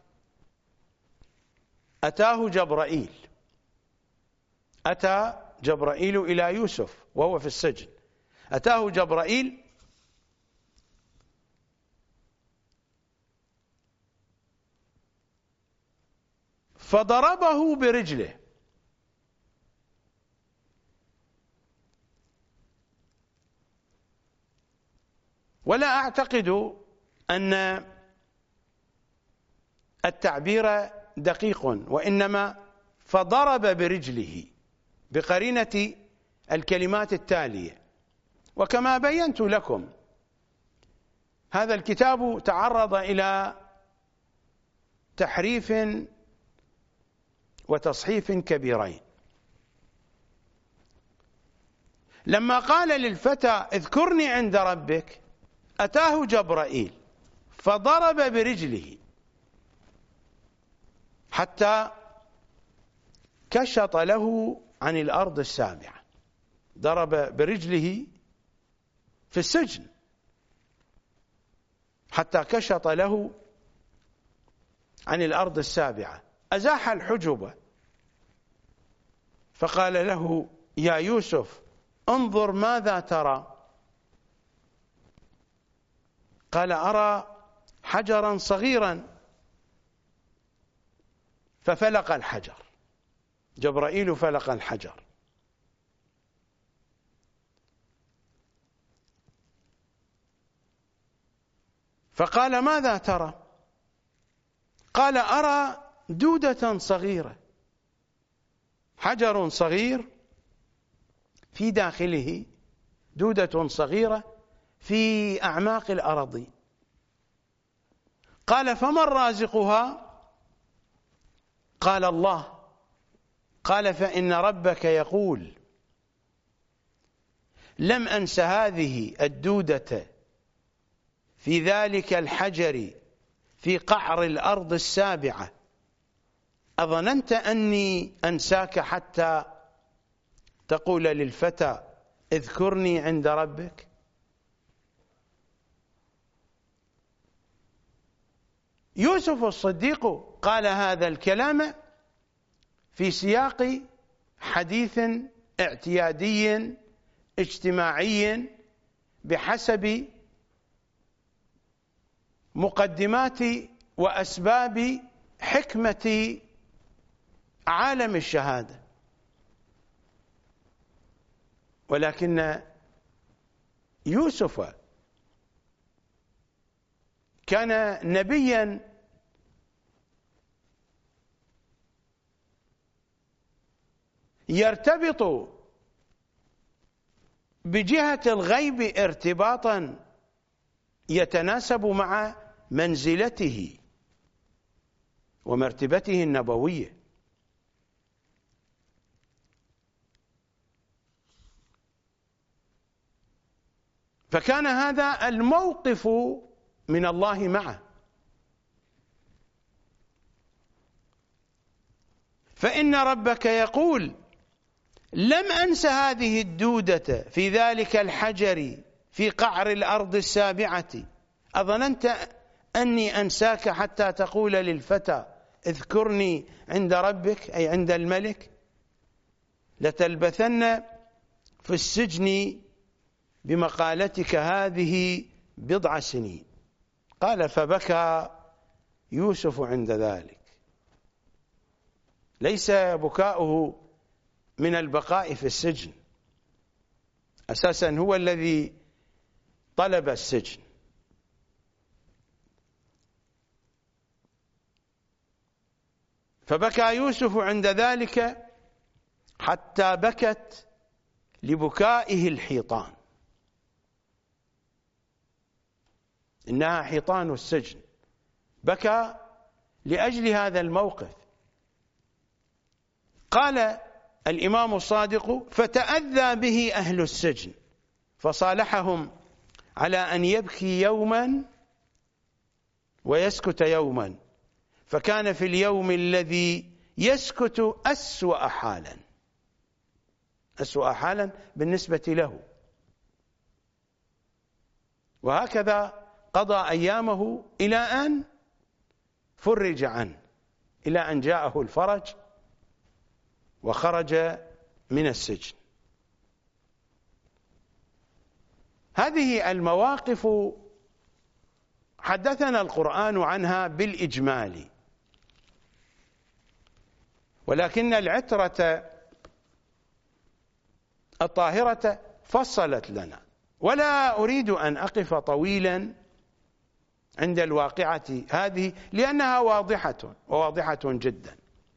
[SPEAKER 2] أتاه جبرائيل، أتى جبرائيل إلى يوسف وهو في السجن، أتاه جبرائيل فضربه برجله، ولا أعتقد أن التعبير دقيق، وإنما فضرب برجله بقرينة الكلمات التالية. وكما بينت لكم هذا الكتاب تعرض إلى تحريف وتصحيف كبيرين. لما قال للفتى اذكرني عند ربك أتاه جبرائيل فضرب برجله حتى كشط له عن الأرض السابعة، ضرب برجله في السجن حتى كشط له عن الأرض السابعة، أزاح الحجب فقال له يا يوسف انظر ماذا ترى؟ قال أرى حجرا صغيرا، ففلق الحجر، جبرائيل فلق الحجر. فقال ماذا ترى؟ قال أرى دودة صغيرة، حجر صغير في داخله دودة صغيرة في أعماق الأراضي. قال فمن رازقها؟ قال الله. قال فإن ربك يقول لم أنس هذه الدودة في ذلك الحجر في قعر الأرض السابعة، أظننت أني أنساك حتى تقول للفتى اذكرني عند ربك؟ يوسف الصديق قال هذا الكلام في سياق حديث اعتيادي اجتماعي بحسب مقدمات وأسباب حكمة عالم الشهادة، ولكن يوسف كان نبيا يرتبط بجهة الغيب ارتباطا يتناسب مع منزلته ومرتبته النبوية. فكان هذا الموقف من الله معه. فإن ربك يقول: لم أنس هذه الدودة في ذلك الحجر في قعر الأرض السابعة، أظننت أني أنساك حتى تقول للفتى اذكرني عند ربك، أي عند الملك، لتلبثن في السجن بمقالتك هذه بضع سنين. قال: فبكى يوسف عند ذلك. ليس بكاؤه من البقاء في السجن، أساسا هو الذي طلب السجن. فبكى يوسف عند ذلك حتى بكت لبكائه الحيطان، إنها حيطان السجن. بكى لأجل هذا الموقف. قال الإمام الصادق: فتأذى به أهل السجن فصالحهم على أن يبكي يوما ويسكت يوما، فكان في اليوم الذي يسكت أسوأ حالا، أسوأ حالا بالنسبة له. وهكذا قضى أيامه إلى أن فرج عنه، إلى أن جاءه الفرج وخرج من السجن. هذه المواقف حدثنا القرآن عنها بالإجمال، ولكن العترة الطاهرة فصلت لنا، ولا أريد أن أقف طويلا عند الواقعة هذه لأنها واضحة وواضحة جدا،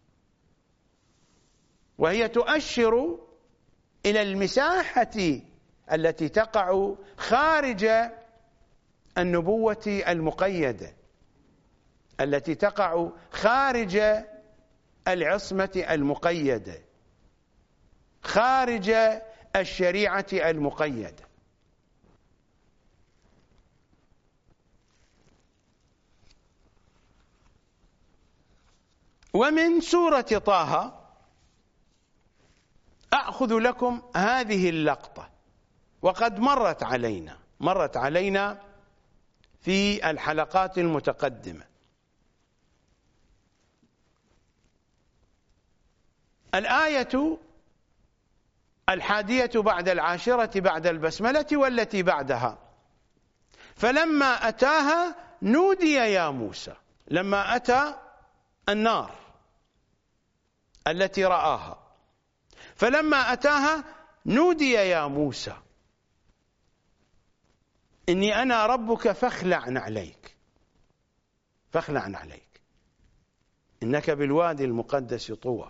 [SPEAKER 2] وهي تؤشر إلى المساحة التي تقع خارج النبوة المقيدة، التي تقع خارج العصمة المقيدة، خارج الشريعة المقيدة. ومن سورة طه أخذ لكم هذه اللقطة، وقد مرت علينا مرت علينا في الحلقات المتقدمة. الآية الحادية بعد العاشرة بعد البسملة والتي بعدها: فلما أتاها نودي يا موسى. لما أتى النار التي رآها، فلما أتاها نودي يا موسى إني أنا ربك فاخلع عليك، فاخلع عليك إنك بالوادي المقدس طوى.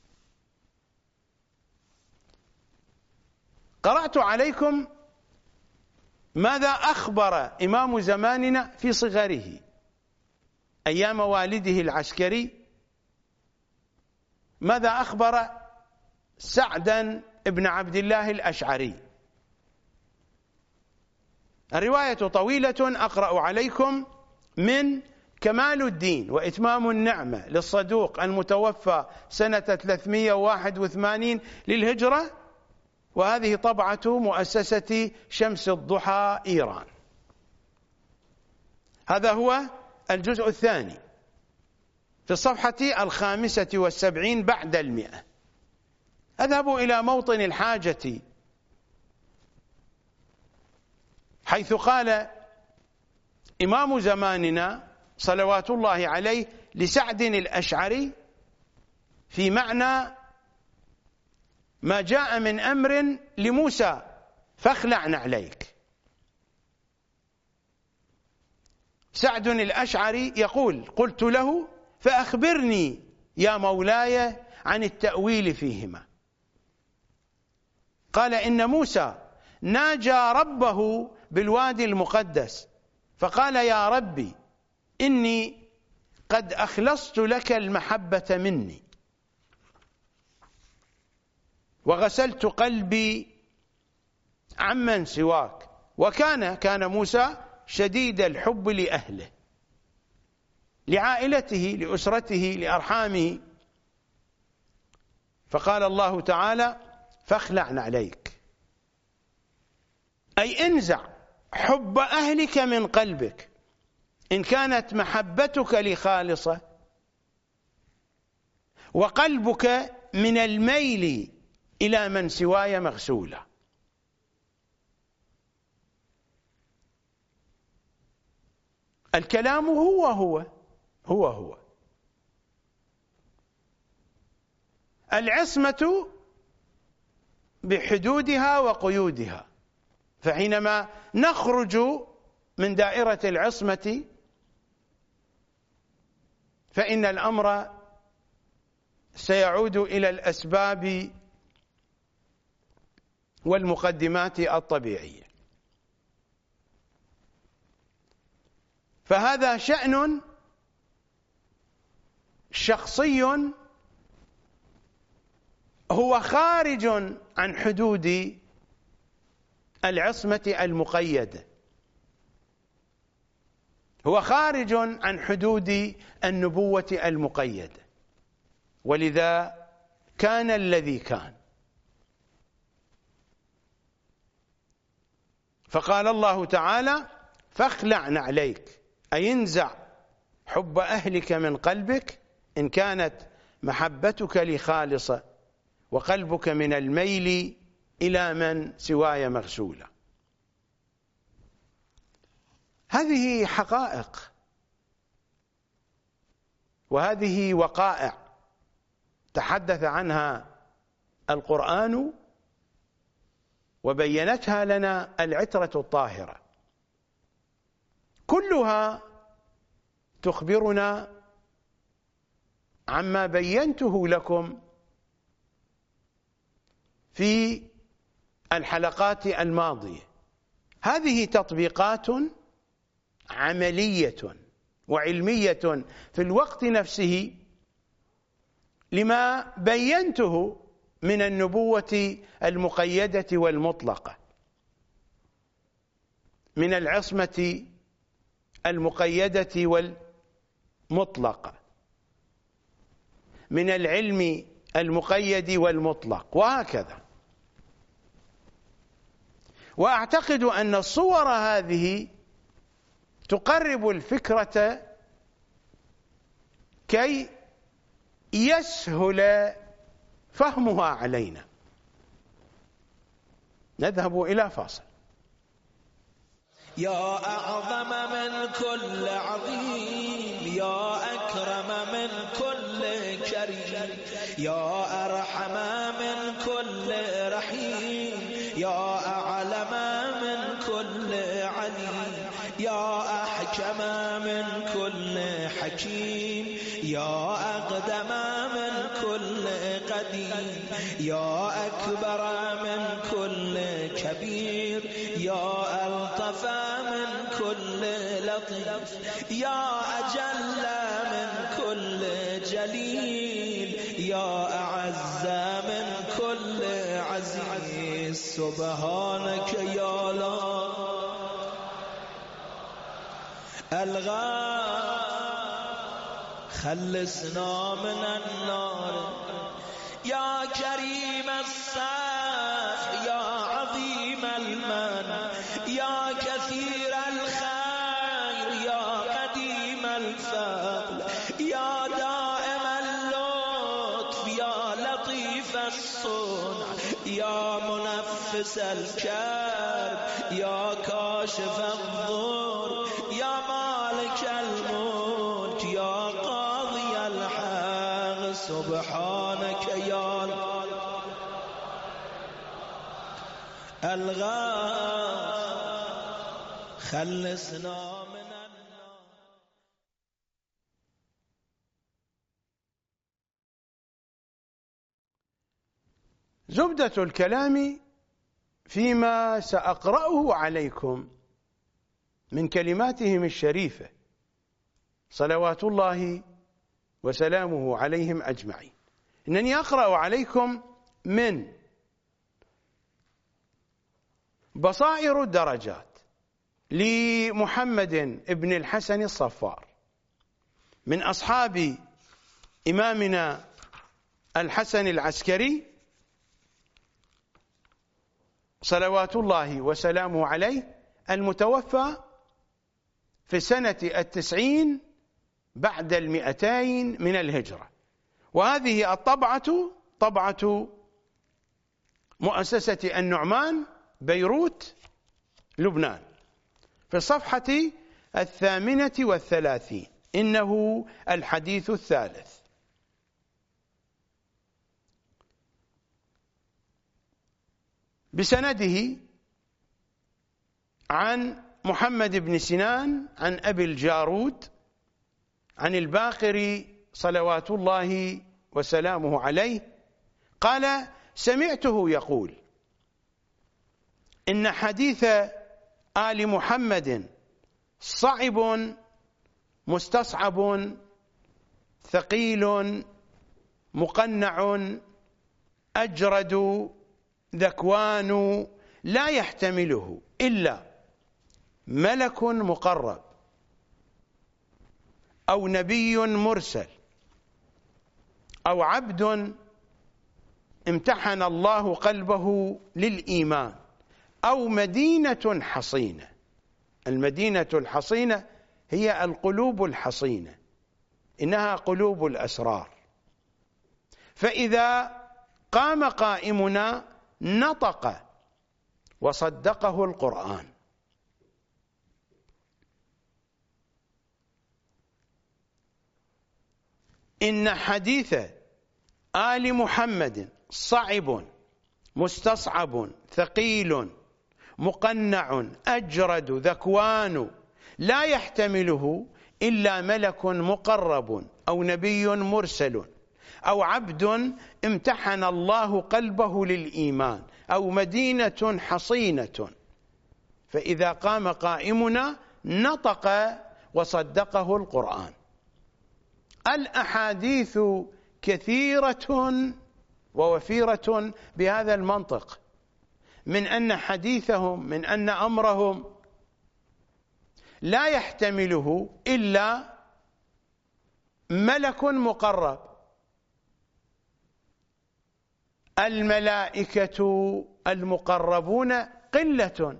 [SPEAKER 2] قرأت عليكم ماذا أخبر إمام زماننا في صغره أيام والده العسكري، ماذا أخبر سعدا ابن عبد الله الأشعري. الرواية طويلة، أقرأ عليكم من كمال الدين وإتمام النعمة للصدوق المتوفى سنة ثلاثمئة وواحد وثمانين للهجرة، وهذه طبعة مؤسسة شمس الضحى إيران. هذا هو الجزء الثاني في الصفحة الخامسة والسبعين بعد المئة. أذهب إلى موطن الحاجة، حيث قال إمام زماننا صلوات الله عليه لسعد الأشعري في معنى ما جاء من أمر لموسى: فاخلع عليك. سعد الأشعري يقول: قلت له: فأخبرني يا مولاي عن التأويل فيهما. قال: إن موسى ناجى ربه بالوادي المقدس فقال: يا ربي إني قد أخلصت لك المحبة مني وغسلت قلبي عمن سواك. وكان كان موسى شديد الحب لأهله، لعائلته، لأسرته، لأرحامه. فقال الله تعالى: فاخلع نعليك، أي انزع حب أهلك من قلبك إن كانت محبتك لي خالصة، وقلبك من الميل إلى من سواي مغسولة. الكلام هو هو هو هو العصمة بحدودها وقيودها. فحينما نخرج من دائرة العصمة فإن الأمر سيعود إلى الأسباب والمقدمات الطبيعية. فهذا شأن شخصي هو خارج عن حدود العصمة المقيدة، هو خارج عن حدود النبوة المقيدة، ولذا كان الذي كان. فقال الله تعالى: فاخلع نعليك، أي انزع حب أهلك من قلبك إن كانت محبتك لي خالصة، وقلبك من الميل إلى من سواي مغسولة. هذه حقائق وهذه وقائع تحدث عنها القرآن وبينتها لنا العترة الطاهرة، كلها تخبرنا عما بينته لكم في الحلقات الماضية. هذه تطبيقات عملية وعلمية في الوقت نفسه لما بينته من النبوة المقيدة والمطلقة، من العصمة المقيدة والمطلقة، من العلم المقيد والمطلق، وهكذا. وأعتقد أن الصور هذه تقرب الفكرة كي يسهل فهمها علينا. نذهب إلى فاصل.
[SPEAKER 3] يا أعظم من كل عظيم، يا أكرم من كل كريم، يا أرحم من كل رحيم، يا أعلم من كل عليم، يا أحكم من كل حكيم، يا أقدم من كل قديم، يا أكبر من كل كبير، يا ألطف من كل لطيف، يا أجل من كل جليل، يا أعز من كل عزيز. سبحانك يا الله الغار، خلصنا من النار. يا كريم الصف، يا عظيم المن، يا كثير الخير، يا قديم الفضل، يا دائم اللطف، يا لطيف الصنع، يا منفس الكرب، يا كاشف الضر، يا مالك الملك، يا قاضي الحق. سبحانك يا الغار، خلصنا من النار.
[SPEAKER 2] زبدة الكلام فيما سأقرأه عليكم من كلماتهم الشريفة صلوات الله وسلامه عليهم أجمعين. إنني أقرأ عليكم من بصائر الدرجات لمحمد بن الحسن الصفار من أصحاب إمامنا الحسن العسكري صلوات الله وسلامه عليه، المتوفى في سنة التسعين بعد المئتين من الهجرة. وهذه الطبعة طبعة مؤسسة النعمان بيروت لبنان في الصفحة الثامنة والثلاثين. إنه الحديث الثالث. بسنده عن محمد بن سنان عن أبي الجارود عن الباقر صلوات الله وسلامه عليه قال: سمعته يقول: إن حديث آل محمد صعب مستصعب ثقيل مقنع أجرد ذكوان لا يحتمله إلا ملك مقرب أو نبي مرسل أو عبد امتحن الله قلبه للإيمان أو مدينة حصينة. المدينة الحصينة هي القلوب الحصينة، إنها قلوب الأسرار. فإذا قام قائمنا نطق وصدقه القرآن. إن حديث آل محمد صعب مستصعب ثقيل مقنع أجرد ذكوان لا يحتمله إلا ملك مقرب أو نبي مرسل أو عبد امتحن الله قلبه للإيمان أو مدينة حصينة. فإذا قام قائمنا نطق وصدقه القرآن. الأحاديث كثيرة ووفيرة بهذا المنطق، من أن حديثهم من أن أمرهم لا يحتمله إلا ملك مقرب. الملائكة المقربون قلة،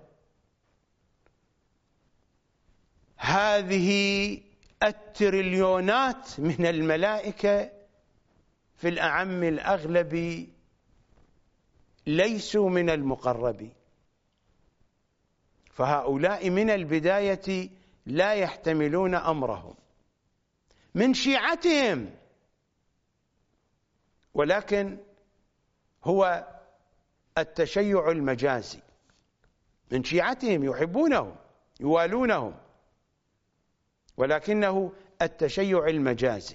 [SPEAKER 2] هذه التريليونات من الملائكة في الأعم الأغلب ليسوا من المقربين، فهؤلاء من البداية لا يحتملون أمرهم من شيعتهم، ولكن هو التشيع المجازي. من شيعتهم يحبونهم يوالونهم، ولكنه التشيع المجازي.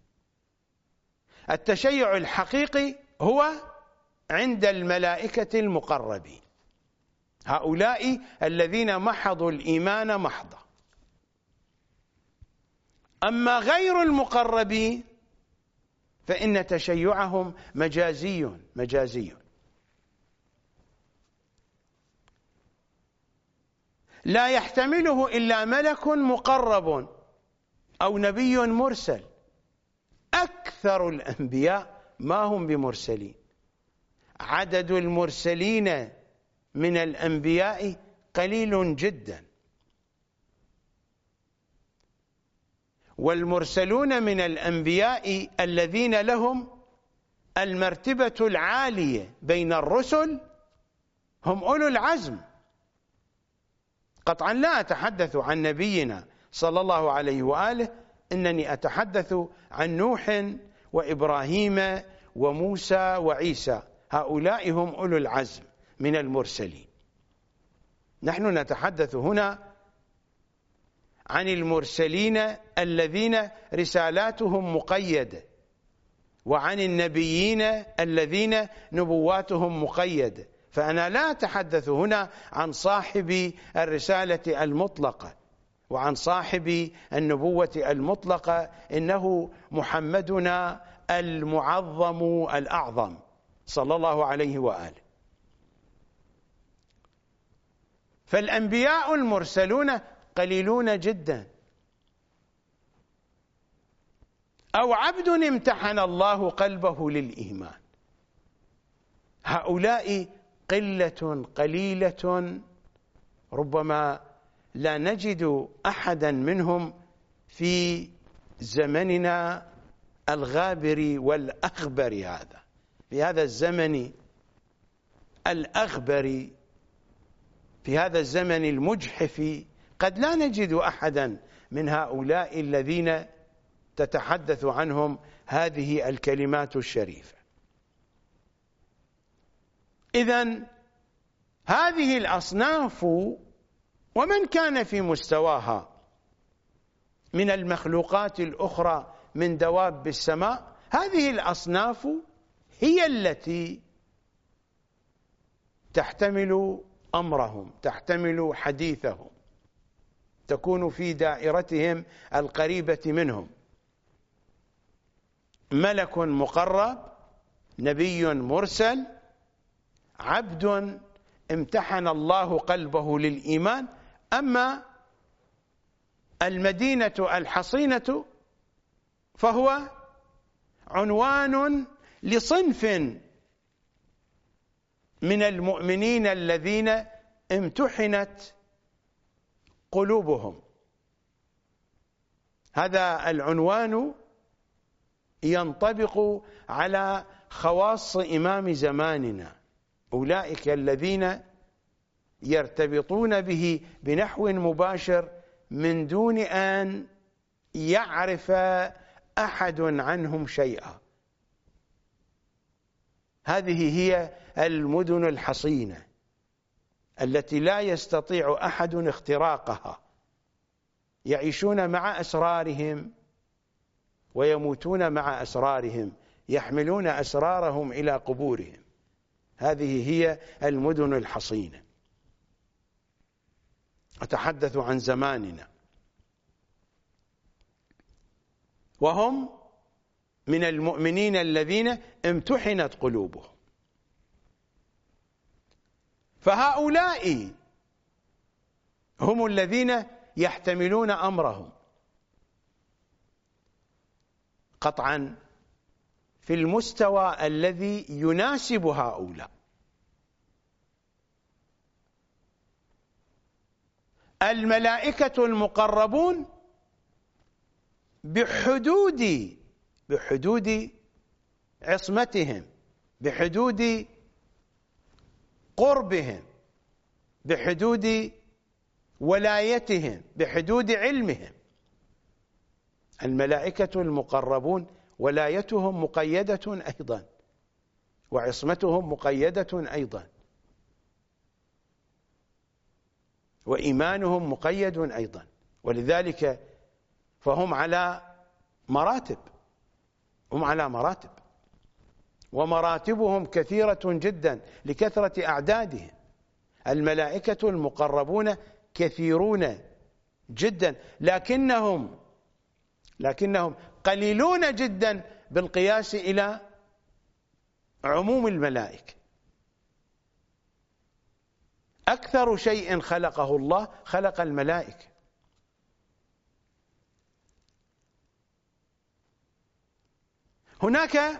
[SPEAKER 2] التشيع الحقيقي هو عند الملائكة المقربين، هؤلاء الذين محضوا الإيمان محضا. أما غير المقربين فإن تشيعهم مجازي مجازي. لا يحتمله إلا ملك مقرب أو نبي مرسل. أكثر الأنبياء ما هم بمرسلين، عدد المرسلين من الأنبياء قليل جدا، والمرسلون من الأنبياء الذين لهم المرتبة العالية بين الرسل هم أولو العزم. قطعا لا أتحدث عن نبينا صلى الله عليه وآله، إنني أتحدث عن نوح وإبراهيم وموسى وعيسى، هؤلاء هم أولو العزم من المرسلين. نحن نتحدث هنا عن المرسلين الذين رسالاتهم مقيدة، وعن النبيين الذين نبواتهم مقيدة. فأنا لا أتحدث هنا عن صاحب الرسالة المطلقة، وعن صاحب النبوة المطلقة إنه محمدنا المعظم الأعظم صلى الله عليه وآله. فالأنبياء المرسلون قليلون جدا، أو عبد امتحن الله قلبه للإيمان، هؤلاء قلة قليلة، ربما لا نجد أحدا منهم في زمننا الغابر والأخبر هذا، في هذا الزمن الأخبر، في هذا الزمن المجحف، قد لا نجد أحدا من هؤلاء الذين تتحدث عنهم هذه الكلمات الشريفة. إذن هذه الأصناف ومن كان في مستواها من المخلوقات الأخرى من دواب السماء، هذه الأصناف هي التي تحتمل أمرهم، تحتمل حديثهم، تكون في دائرتهم القريبة منهم. ملك مقرب، نبي مرسل، عبد امتحن الله قلبه للإيمان. أما المدينة الحصينة فهو عنوان لصنف من المؤمنين الذين امتحنت قلوبهم. هذا العنوان ينطبق على خواص إمام زماننا، أولئك الذين يرتبطون به بنحو مباشر من دون أن يعرف أحد عنهم شيئا. هذه هي المدن الحصينة التي لا يستطيع أحد اختراقها، يعيشون مع أسرارهم ويموتون مع أسرارهم، يحملون أسرارهم إلى قبورهم. هذه هي المدن الحصينة. أتحدث عن زماننا، وهم من المؤمنين الذين امتحنت قلوبهم. فهؤلاء هم الذين يحتملون أمرهم قطعا في المستوى الذي يناسب هؤلاء. الملائكة المقربون بحدود بحدود عصمتهم، بحدود قربهم، بحدود ولايتهم، بحدود علمهم. الملائكة المقربون ولايتهم مقيدة أيضا، وعصمتهم مقيدة أيضا، وإيمانهم مقيد أيضا. ولذلك فهم على مراتب، هم على مراتب، ومراتبهم كثيرة جدا لكثرة أعدادهم. الملائكة المقربون كثيرون جدا، لكنهم لكنهم قليلون جدا بالقياس إلى عموم الملائكة. أكثر شيء خلقه الله خلق الملائكة. هناك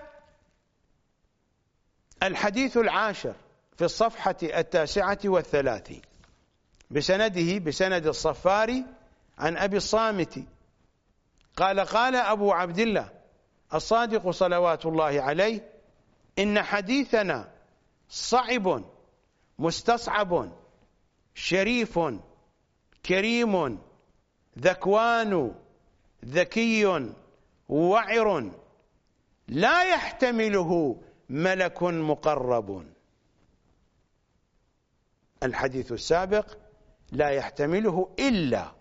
[SPEAKER 2] الحديث العاشر في الصفحة التاسعة والثلاثين بسنده بسند الصفاري عن أبي الصامت قال: قال أبو عبد الله الصادق صلوات الله عليه: إن حديثنا صعب مستصعب شريف كريم ذكوان ذكي وعر لا يحتمله ملك مقرب. الحديث السابق لا يحتمله إلا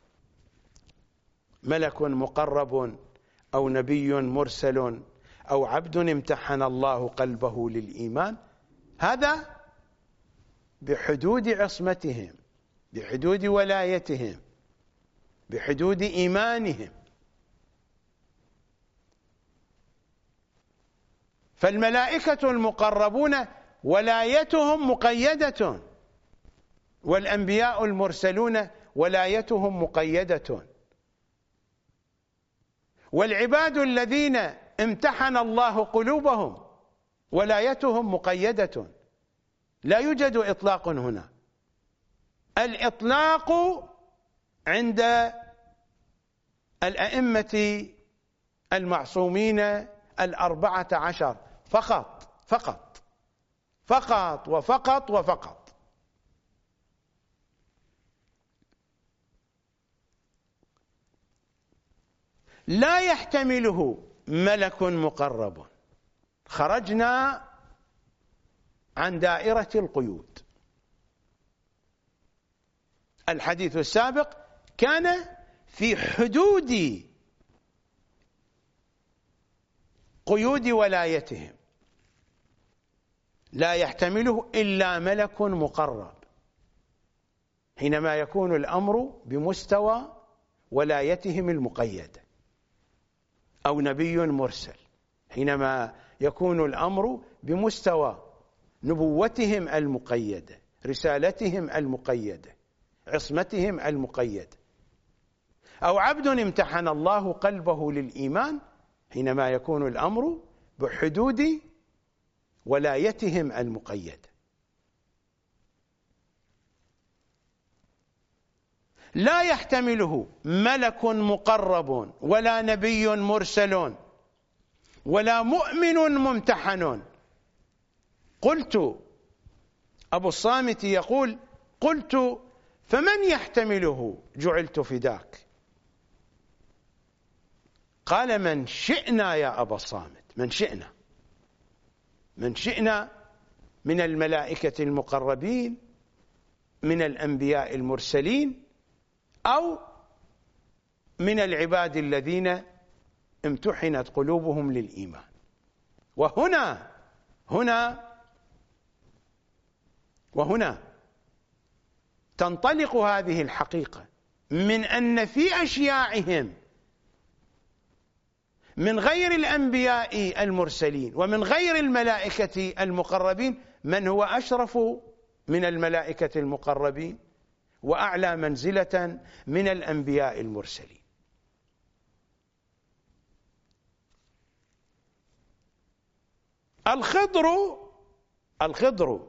[SPEAKER 2] ملك مقرب أو نبي مرسل أو عبد امتحن الله قلبه للإيمان. هذا بحدود عصمتهم، بحدود ولايتهم، بحدود إيمانهم. فالملائكة المقربون ولايتهم مقيدة، والأنبياء المرسلون ولايتهم مقيدة. والعباد الذين امتحن الله قلوبهم ولايتهم مقيدة، لا يوجد إطلاق هنا. الإطلاق عند الأئمة المعصومين الأربعة عشر فقط فقط فقط وفقط وفقط. لا يحتمله ملك مقرب. خرجنا عن دائرة القيود. الحديث السابق كان في حدود قيود ولايتهم، لا يحتمله إلا ملك مقرب حينما يكون الأمر بمستوى ولايتهم المقيدة، أو نبي مرسل حينما يكون الأمر بمستوى نبوتهم المقيدة، رسالتهم المقيدة، عصمتهم المقيدة، أو عبد امتحن الله قلبه للإيمان حينما يكون الأمر بحدود ولايتهم المقيدة. لا يحتمله ملك مقرب ولا نبي مرسل ولا مؤمن ممتحن. قلت، أبو الصامت يقول: قلت فمن يحتمله؟ جعلت فداك. قال: من شئنا يا أبا الصامت، من شئنا، من شئنا من الملائكة المقربين، من الأنبياء المرسلين، أو من العباد الذين امتحنت قلوبهم للإيمان. وهنا هنا وهنا تنطلق هذه الحقيقة من أن في أشياعهم من غير الأنبياء المرسلين ومن غير الملائكة المقربين من هو أشرف من الملائكة المقربين وأعلى منزلة من الأنبياء المرسلين. الخضر الخضر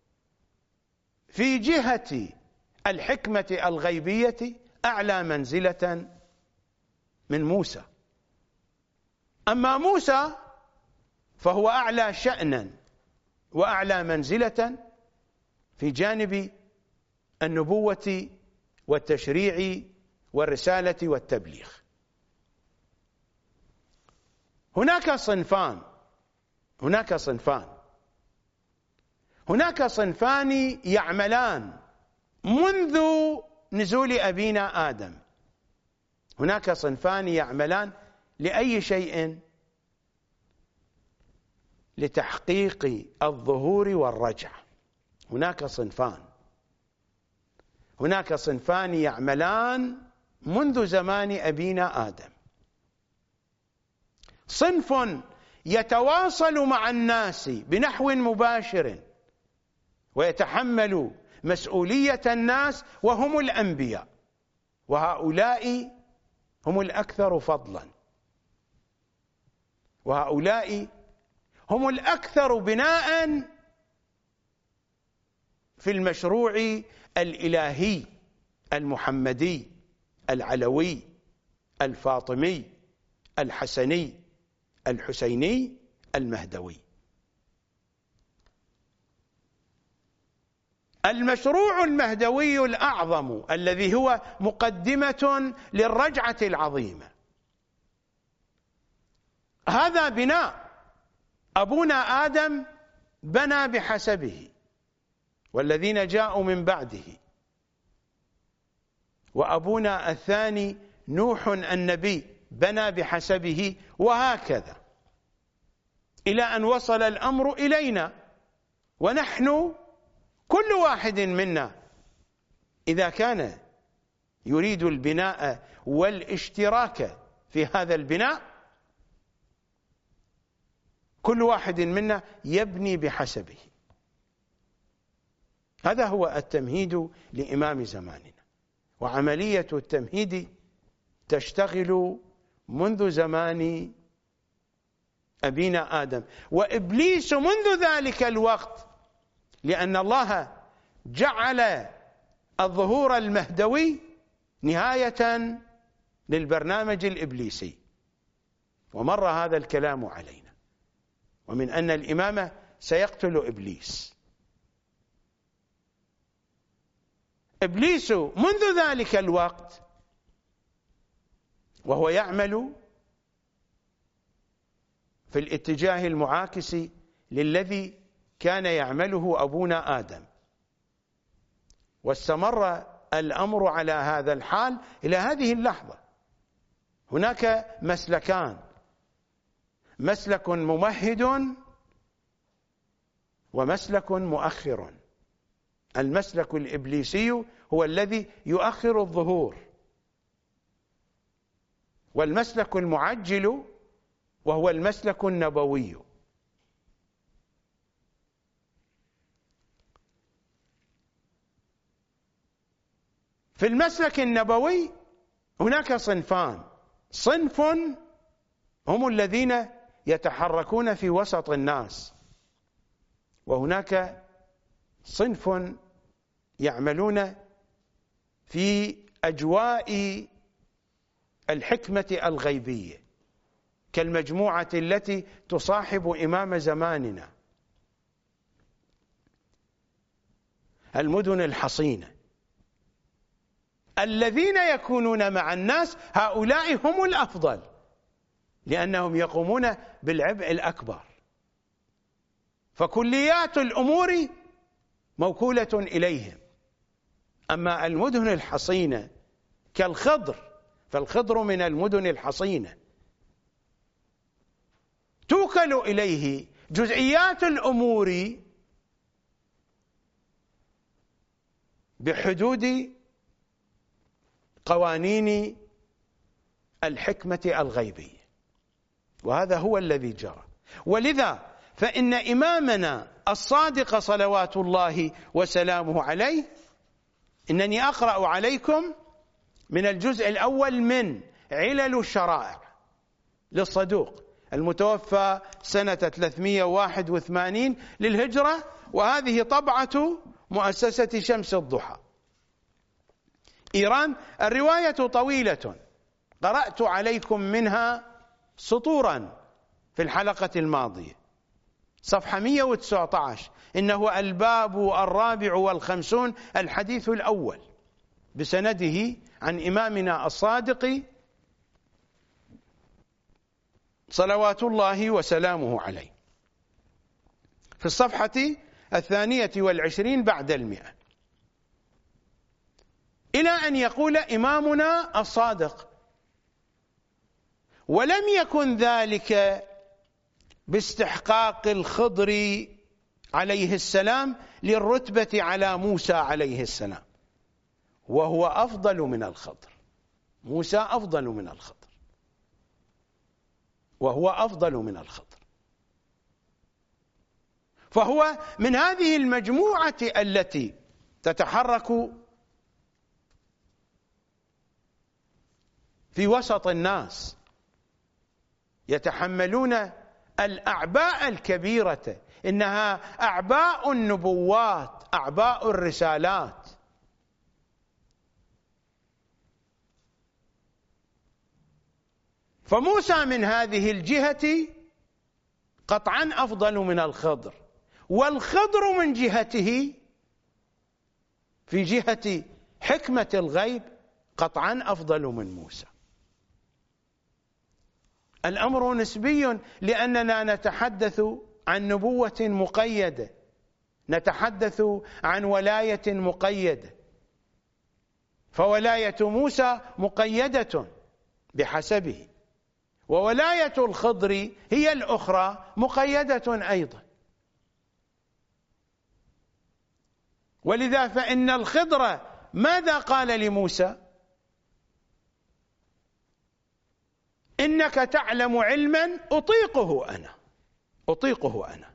[SPEAKER 2] في جهة الحكمة الغيبية أعلى منزلة من موسى. أما موسى فهو أعلى شأنا وأعلى منزلة في جانب النبوة والتشريع والرسالة والتبليغ. هناك صنفان هناك صنفان هناك صنفان يعملان منذ نزول أبينا آدم. هناك صنفان يعملان لأي شيء؟ لتحقيق الظهور والرجع. هناك صنفان هناك صنفان يعملان منذ زمان أبينا آدم. صنف يتواصل مع الناس بنحو مباشر ويتحمل مسؤولية الناس وهم الأنبياء، وهؤلاء هم الأكثر فضلا، وهؤلاء هم الأكثر بناء في المشروع الإلهي المحمدي العلوي الفاطمي الحسني الحسيني المهدوي. المشروع المهدوي الأعظم الذي هو مقدمة للرجعة العظيمة، هذا بناء أبونا آدم بنى بحسبه، والذين جاءوا من بعده، وأبونا الثاني نوح النبي بنى بحسبه، وهكذا إلى أن وصل الأمر إلينا. ونحن كل واحد منا إذا كان يريد البناء والاشتراك في هذا البناء، كل واحد منا يبني بحسبه. هذا هو التمهيد لإمام زماننا، وعملية التمهيد تشتغل منذ زمان أبينا آدم، وإبليس منذ ذلك الوقت، لأن الله جعل الظهور المهدوي نهاية للبرنامج الإبليسي، ومر هذا الكلام علينا، ومن أن الإمام سيقتل إبليس. إبليس منذ ذلك الوقت وهو يعمل في الاتجاه المعاكس للذي كان يعمله أبونا آدم، واستمر الأمر على هذا الحال إلى هذه اللحظة. هناك مسلكان، مسلك ممهد ومسلك مؤخر. المسلك الإبليسي هو الذي يؤخر الظهور، والمسلك المعجل وهو المسلك النبوي. في المسلك النبوي هناك صنفان، صنف هم الذين يتحركون في وسط الناس، وهناك صنف يعملون في أجواء الحكمة الغيبية، كالمجموعة التي تصاحب إمام زماننا، المدن الحصينة. الذين يكونون مع الناس هؤلاء هم الأفضل، لأنهم يقومون بالعبء الأكبر، فكليات الأمور موكولة إليهم. أما المدن الحصينة كالخضر، فالخضر من المدن الحصينة توكل إليه جزئيات الأمور بحدود قوانين الحكمة الغيبية، وهذا هو الذي جرى. ولذا فإن إمامنا الصادق صلوات الله وسلامه عليه، إنني أقرأ عليكم من الجزء الأول من علل الشرائع للصدوق المتوفى سنة ثلاثمئة وواحد وثمانين للهجرة، وهذه طبعة مؤسسة شمس الضحى إيران. الرواية طويلة، قرأت عليكم منها سطورا في الحلقة الماضية، صفحة مئة وتسعة عشر، إنه الباب الرابع والخمسون الحديث الأول بسنده عن إمامنا الصادق صلوات الله وسلامه عليه، في الصفحة الثانية والعشرين بعد المئة، إلى أن يقول إمامنا الصادق: ولم يكن ذلك باستحقاق الخضر عليه السلام للرتبة على موسى عليه السلام، وهو أفضل من الخضر. موسى أفضل من الخضر، وهو أفضل من الخضر، فهو من هذه المجموعة التي تتحرك في وسط الناس، يتحملون الأعباء الكبيرة، إنها أعباء النبوات، أعباء الرسالات. فموسى من هذه الجهة قطعا أفضل من الخضر، والخضر من جهته في جهة حكمة الغيب قطعا أفضل من موسى. الأمر نسبي، لأننا نتحدث عن نبوة مقيدة، نتحدث عن ولاية مقيدة، فولاية موسى مقيدة بحسبه، وولاية الخضر هي الأخرى مقيدة أيضا. ولذا فإن الخضر ماذا قال لموسى؟ إنك تعلم علما أطيقه أنا أطيقه أنا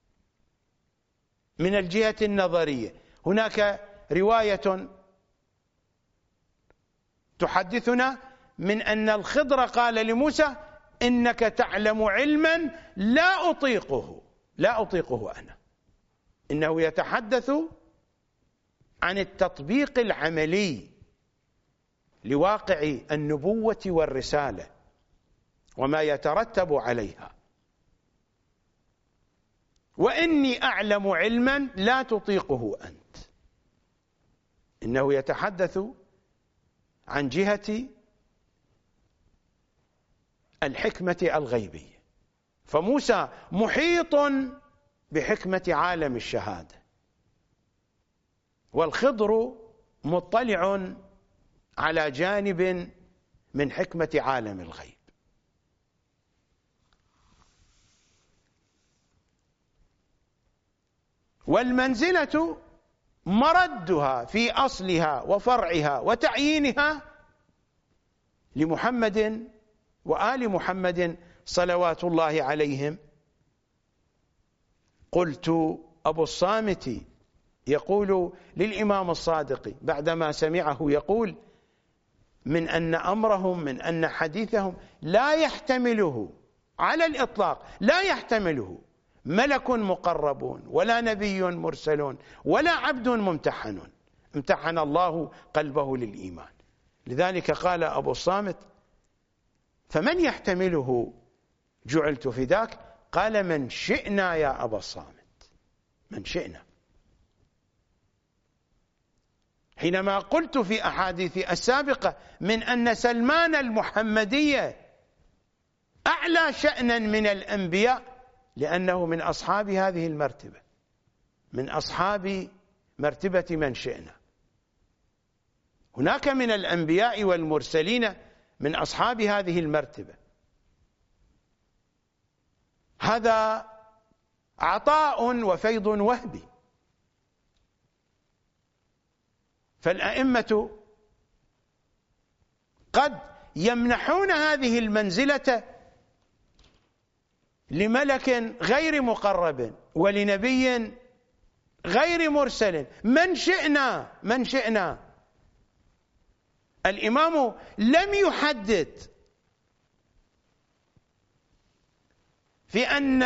[SPEAKER 2] من الجهة النظرية. هناك رواية تحدثنا من أن الخضر قال لموسى إنك تعلم علما لا أطيقه لا أطيقه أنا. إنه يتحدث عن التطبيق العملي لواقع النبوة والرسالة وما يترتب عليها. وإني أعلم علما لا تطيقه أنت. إنه يتحدث عن جهة الحكمة الغيبية، فموسى محيط بحكمة عالم الشهادة، والخضر مطلع على جانب من حكمة عالم الغيب. والمنزلة مردها في أصلها وفرعها وتعيينها لمحمد وآل محمد صلوات الله عليهم. قلت أبو الصامت يقول للإمام الصادق بعدما سمعه يقول من أن أمرهم من أن حديثهم لا يحتمله على الإطلاق لا يحتمله ملك مقربون ولا نبي مرسلون ولا عبد ممتحن امتحن الله قلبه للإيمان. لذلك قال أبو الصامت فمن يحتمله جعلت فداك؟ قال من شئنا يا أبا الصامت، من شئنا. حينما قلت في أحاديث السابقة من أن سلمان المحمدية أعلى شأنا من الأنبياء لأنه من أصحاب هذه المرتبة، من أصحاب مرتبة من شئنا. هناك من الأنبياء والمرسلين من أصحاب هذه المرتبة. هذا عطاء وفيض وهبي. فالأئمة قد يمنحون هذه المنزلة لملك غير مقرب ولنبي غير مرسل، من شئنا من شئنا. الإمام لم يحدد في أن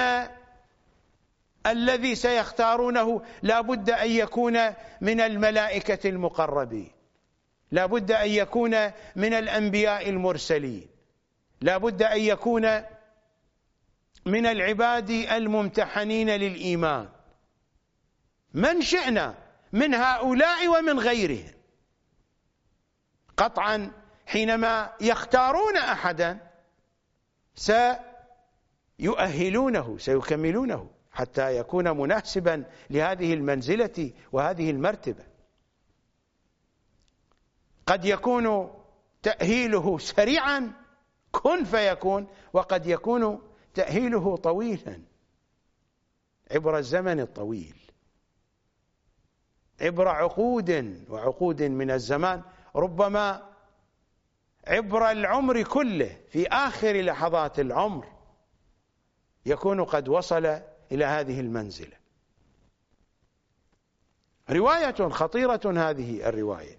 [SPEAKER 2] الذي سيختارونه لا بد أن يكون من الملائكة المقربين، لا بد أن يكون من الأنبياء المرسلين، لا بد أن يكون من العباد الممتحنين للإيمان. من شئنا من هؤلاء ومن غيرهم. قطعا حينما يختارون أحدا سيؤهلونه سيكملونه حتى يكون مناسبا لهذه المنزلة وهذه المرتبة. قد يكون تأهيله سريعا كن فيكون، وقد يكون تأهيله طويلا عبر الزمن الطويل، عبر عقود وعقود من الزمان، ربما عبر العمر كله. في آخر لحظات العمر يكون قد وصل إلى هذه المنزلة. رواية خطيرة هذه الرواية.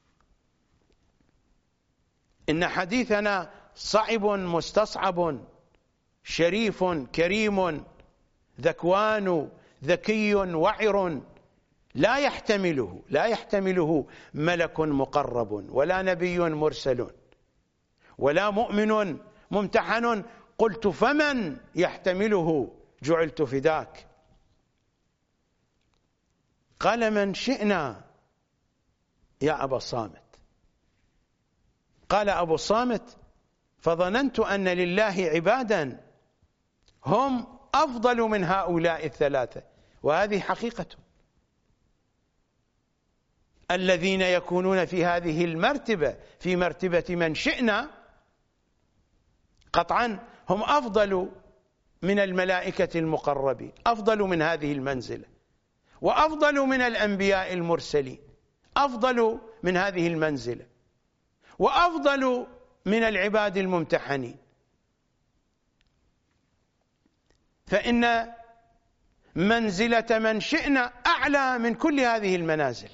[SPEAKER 2] إن حديثنا صعب مستصعب، شريف كريم ذكوان ذكي وعر، لا يحتمله لا يحتمله ملك مقرب ولا نبي مرسل ولا مؤمن ممتحن. قلت فمن يحتمله جعلت فداك؟ قال من شئنا يا أبا الصامت. قال أبو الصامت فظننت أن لله عبادا هم أفضل من هؤلاء الثلاثة، وهذه حقيقة. الذين يكونون في هذه المرتبة في مرتبة من شئنا قطعا هم أفضل من الملائكة المقربين، أفضل من هذه المنزلة، وأفضل من الأنبياء المرسلين، أفضل من هذه المنزلة، وأفضل من العباد الممتحنين. فإن منزلة من شئنا أعلى من كل هذه المنازل.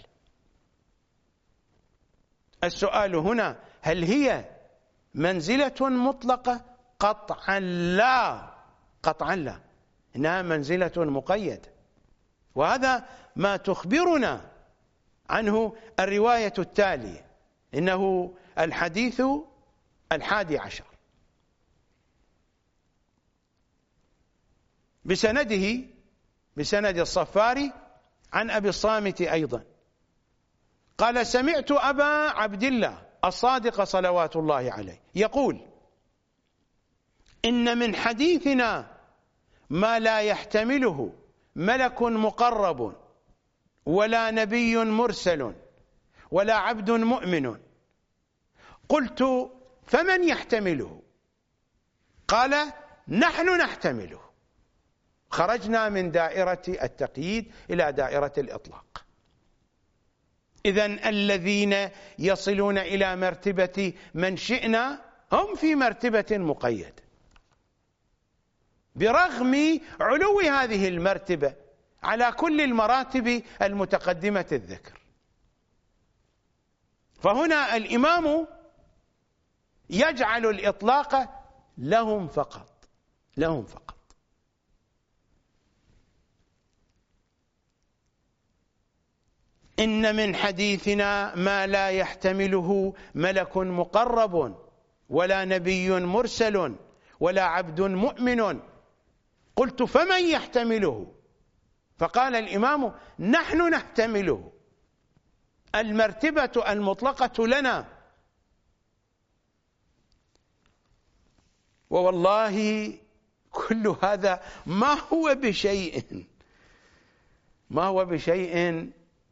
[SPEAKER 2] السؤال هنا: هل هي منزلة مطلقة؟ قطعا لا، قطعا لا، إنها منزلة مقيدة، وهذا ما تخبرنا عنه الرواية التالية، إنه الحديث الحادي عشر بسنده بسند الصفاري عن أبي الصامت أيضا قال: سمعت أبا عبد الله الصادق صلوات الله عليه يقول: إن من حديثنا ما لا يحتمله ملك مقرب ولا نبي مرسل ولا عبد مؤمن. قلت: فمن يحتمله؟ قال: نحن نحتمله. خرجنا من دائرة التقييد إلى دائرة الإطلاق. إذن الذين يصلون إلى مرتبة من شئنا هم في مرتبة مقيدة، برغم علو هذه المرتبة على كل المراتب المتقدمة الذكر. فهنا الإمام يجعل الإطلاق لهم فقط، لهم فقط. إن من حديثنا ما لا يحتمله ملك مقرب ولا نبي مرسل ولا عبد مؤمن. قلت: فمن يحتمله؟ فقال الإمام: نحن نحتمله، المرتبة المطلقة لنا. ووالله كل هذا ما هو بشيء، ما هو بشيء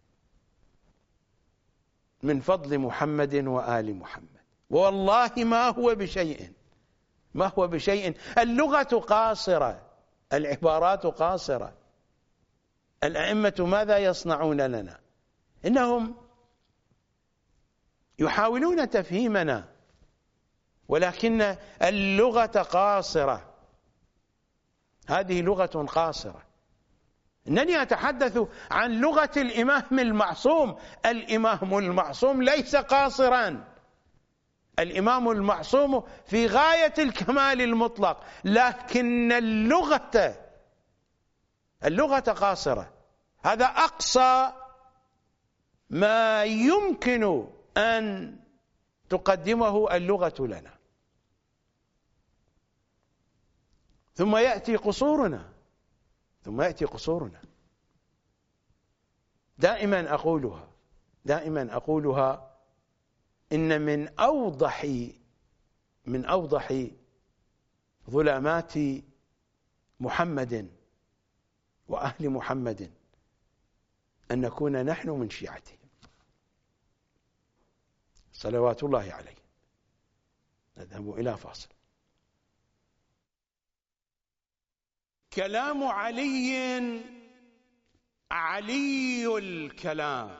[SPEAKER 2] من فضل محمد وآل محمد، والله ما هو بشيء، ما هو بشيء. اللغة قاصرة، العبارات قاصرة. الأئمة ماذا يصنعون لنا؟ إنهم يحاولون تفهيمنا، ولكن اللغة قاصرة، هذه لغة قاصرة. إنني أتحدث عن لغة الإمام المعصوم. الإمام المعصوم ليس قاصرا، الإمام المعصوم في غاية الكمال المطلق، لكن اللغة اللغة قاصرة. هذا أقصى ما يمكن أن تقدمه اللغة لنا. ثم يأتي قصورنا، ثم يأتي قصورنا. دائما أقولها، دائما أقولها إن من أوضح من أوضح ظلامات محمد وأهل محمد أن نكون نحن من شيعته صلوات الله عليه. نذهب إلى فاصل. كلام علي علي الكلام،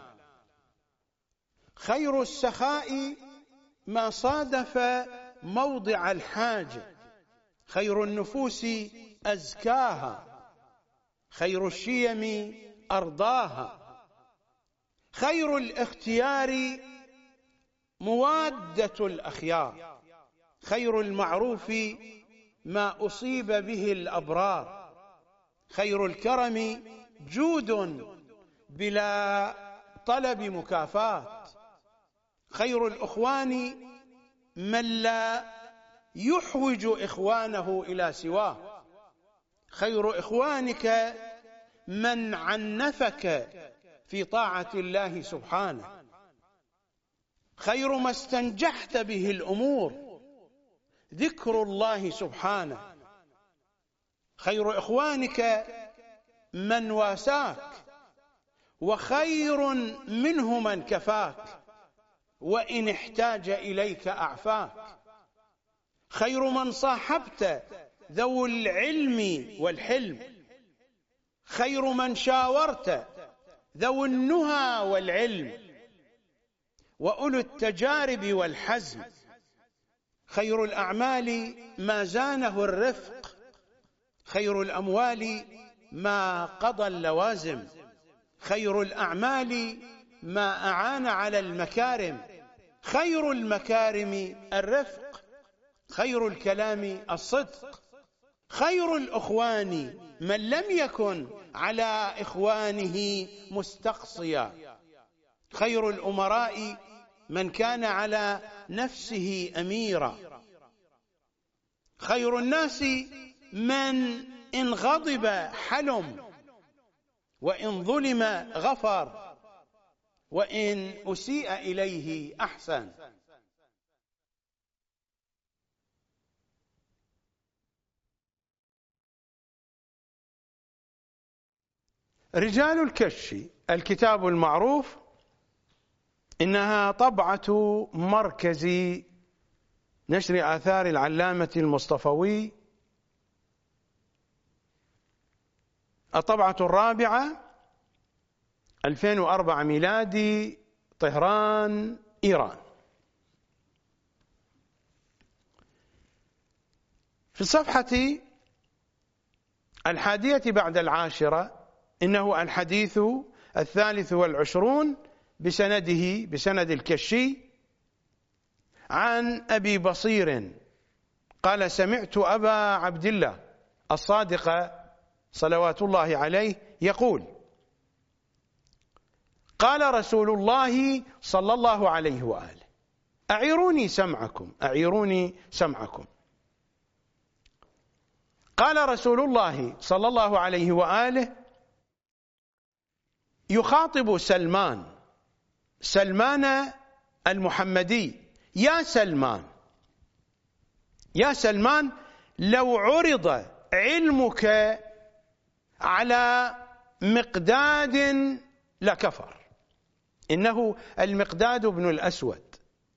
[SPEAKER 2] خير السخاء ما صادف موضع الحاجة، خير النفوس أزكاها، خير الشيم أرضاها، خير الاختيار موادة الأخيار، خير المعروف ما أصيب به الأبرار، خير الكرم جود بلا طلب مكافات، خير الإخوان من لا يحوج إخوانه إلى سواه، خير إخوانك من عنفك في طاعة الله سبحانه، خير ما استنجحت به الأمور ذكر الله سبحانه، خير إخوانك من واساك، وخير منه من كفاك وإن احتاج إليك أعفاك، خير من صاحبت ذو العلم والحلم، خير من شاورت ذو النهى والعلم وأولو التجارب والحزم، خير الأعمال ما زانه الرفق، خير الأموال ما قضى اللوازم، خير الأعمال ما أعان على المكارم، خير المكارم الرفق، خير الكلام الصدق، خير الأخوان من لم يكن على إخوانه مستقصيا، خير الأمراء من كان على نفسه أميرا، خير الناس من إن غضب حلم، وإن ظلم غفر، وإن أسيء إليه أحسن. رجال الكشف الكتاب المعروف، إنها طبعة مركز نشر آثار العلامة المصطفوي، الطبعة الرابعة، ألفين وأربعة ميلادي، طهران، إيران. في الصفحة الحادية بعد العاشرة، إنه الحديث الثالث والعشرون بسنده بسند الكشي عن أبي بصير قال: سمعت أبا عبد الله الصادق صلوات الله عليه يقول: قال رسول الله صلى الله عليه وآله: أعيروني سمعكم أعيروني سمعكم. قال رسول الله صلى الله عليه وآله يخاطب سلمان سلمان المحمدي: يا سلمان يا سلمان، لو عرض علمك على مقداد لكفر. إنه المقداد بن الأسود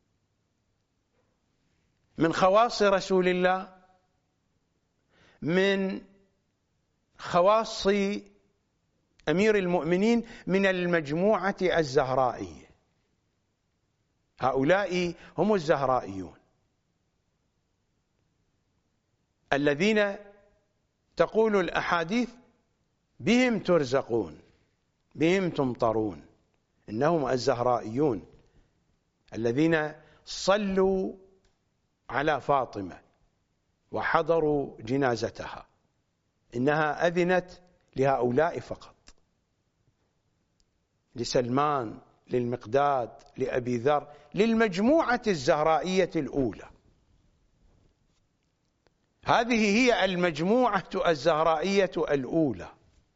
[SPEAKER 2] من خواص رسول الله، من خواص أمير المؤمنين، من المجموعة الزهرائية. هؤلاء هم الزهرائيون الذين تقول الأحاديث بهم ترزقون بهم تمطرون. إنهم الزهرائيون الذين صلوا على فاطمة وحضروا جنازتها. إنها أذنت لهؤلاء فقط، لسلمان، للمقداد، لأبي ذر، للمجموعة الزهرائية الأولى. هذه هي المجموعة الزهرائية الأولى.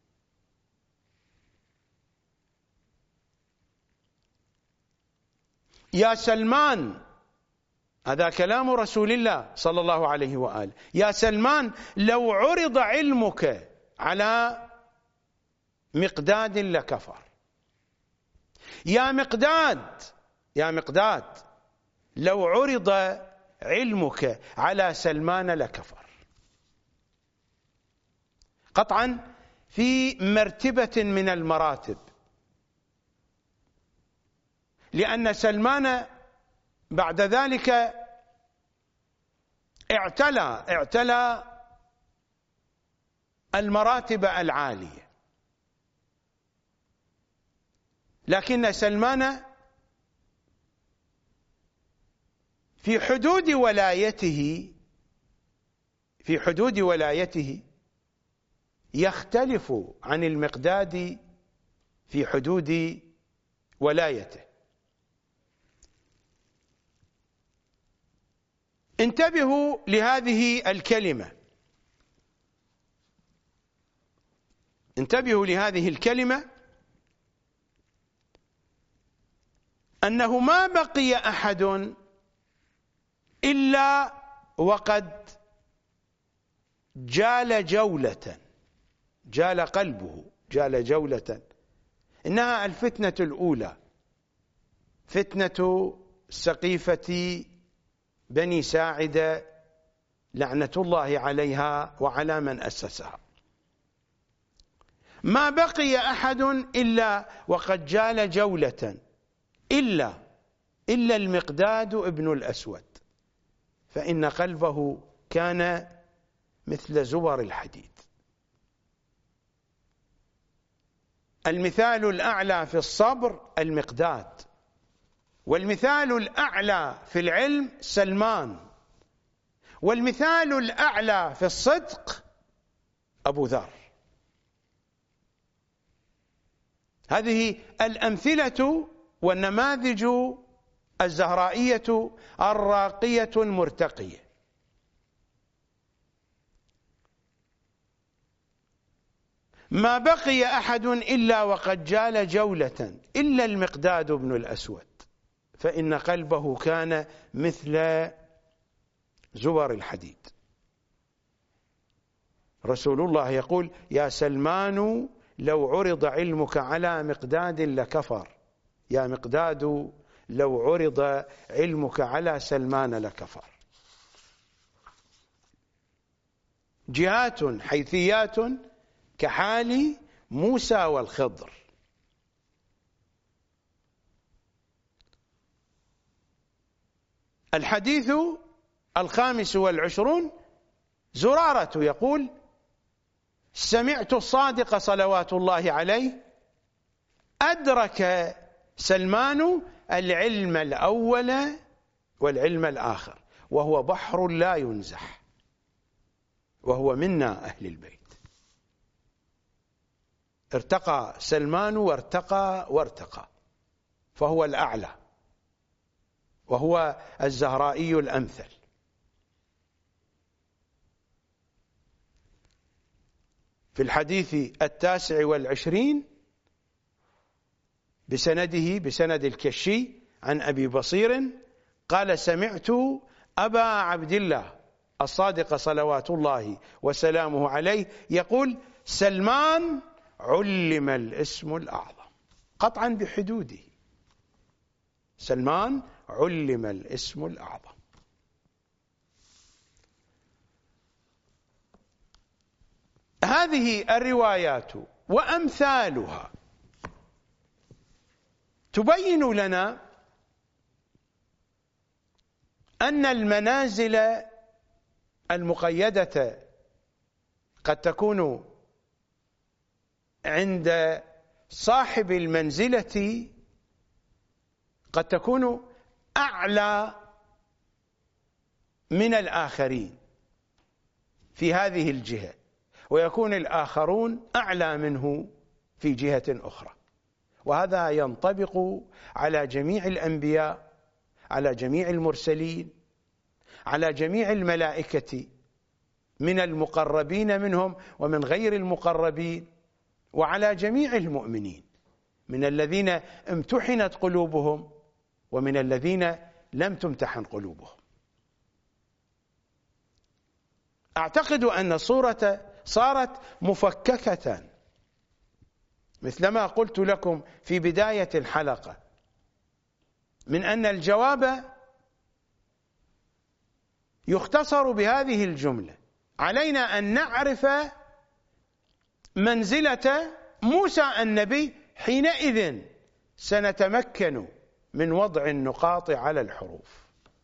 [SPEAKER 2] يا سلمان، هذا كلام رسول الله صلى الله عليه وآله: يا سلمان، لو عرض علمك على مقداد لكفر. يا مقداد يا مقداد، لو عرض علمك على سلمان لكفر. قطعا في مرتبة من المراتب، لأن سلمان بعد ذلك اعتلى اعتلى المراتب العالية، لكن سلمان في حدود ولايته في حدود ولايته يختلف عن المقداد في حدود ولايته. انتبهوا لهذه الكلمة انتبهوا لهذه الكلمة أنه ما بقي أحد إلا وقد جال جولة، جال قلبه، جال جولة. إنها الفتنة الأولى، فتنة سقيفة بني ساعدة لعنة الله عليها وعلى من أسسها. ما بقي أحد إلا وقد جال جولة إلا إلا المقداد ابن الأسود، فإن قلبه كان مثل زبر الحديد. المثال الأعلى في الصبر المقداد، والمثال الأعلى في العلم سلمان، والمثال الأعلى في الصدق أبو ذر. هذه الأمثلة والنماذج الزهرائية الراقية المرتقية. ما بقي أحد إلا وقد جال جولة إلا المقداد بن الأسود، فإن قلبه كان مثل زبر الحديد. رسول الله يقول: يا سلمان لو عرض علمك على مقداد لكفر، يا مقداد لو عرض علمك على سلمان لكفر. جهات حيثيات كحال موسى والخضر. الحديث الخامس والعشرون، زرارة يقول: سمعت الصادق صلوات الله عليه أدرك سلمان العلم الأول والعلم الآخر، وهو بحر لا ينزح، وهو منا أهل البيت. ارتقى سلمان وارتقى وارتقى، فهو الأعلى، وهو الزهرائي الأمثل. في الحديث التاسع والعشرين بسنده بسند الكشي عن أبي بصير قال: سمعت أبا عبد الله الصادق صلوات الله وسلامه عليه يقول: سلمان علم الاسم الأعظم، قطعا بحدوده. سلمان علم الاسم الأعظم. هذه الروايات وأمثالها تبين لنا أن المنازل المقيدة قد تكون عند صاحب المنزلة، قد تكون أعلى من الآخرين في هذه الجهة، ويكون الآخرون أعلى منه في جهة أخرى. وهذا ينطبق على جميع الأنبياء، على جميع المرسلين، على جميع الملائكة من المقربين منهم ومن غير المقربين، وعلى جميع المؤمنين من الذين امتحنت قلوبهم ومن الذين لم تمتحن قلوبهم. أعتقد أن الصورة صارت مفككة، مثلما قلت لكم في بداية الحلقة، من أن الجواب يختصر بهذه الجملة: علينا أن نعرف منزلة موسى النبي، حينئذ سنتمكن من وضع النقاط على الحروف،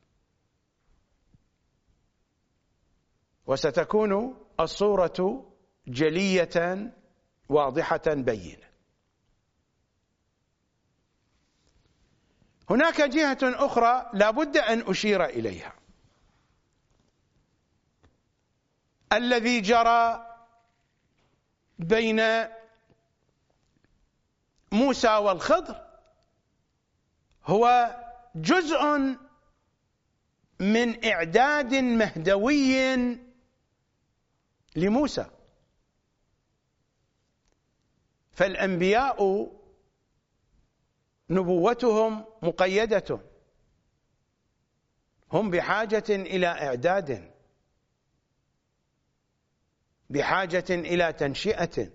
[SPEAKER 2] وستكون الصورة جلية واضحة بينة. هناك جهة أخرى لا بد أن أشير إليها. الذي جرى بين موسى والخضر هو جزء من إعداد مهدوي لموسى. فالأنبياء نبوتهم مقيدة، هم بحاجة إلى إعداد، بحاجة إلى تنشئة.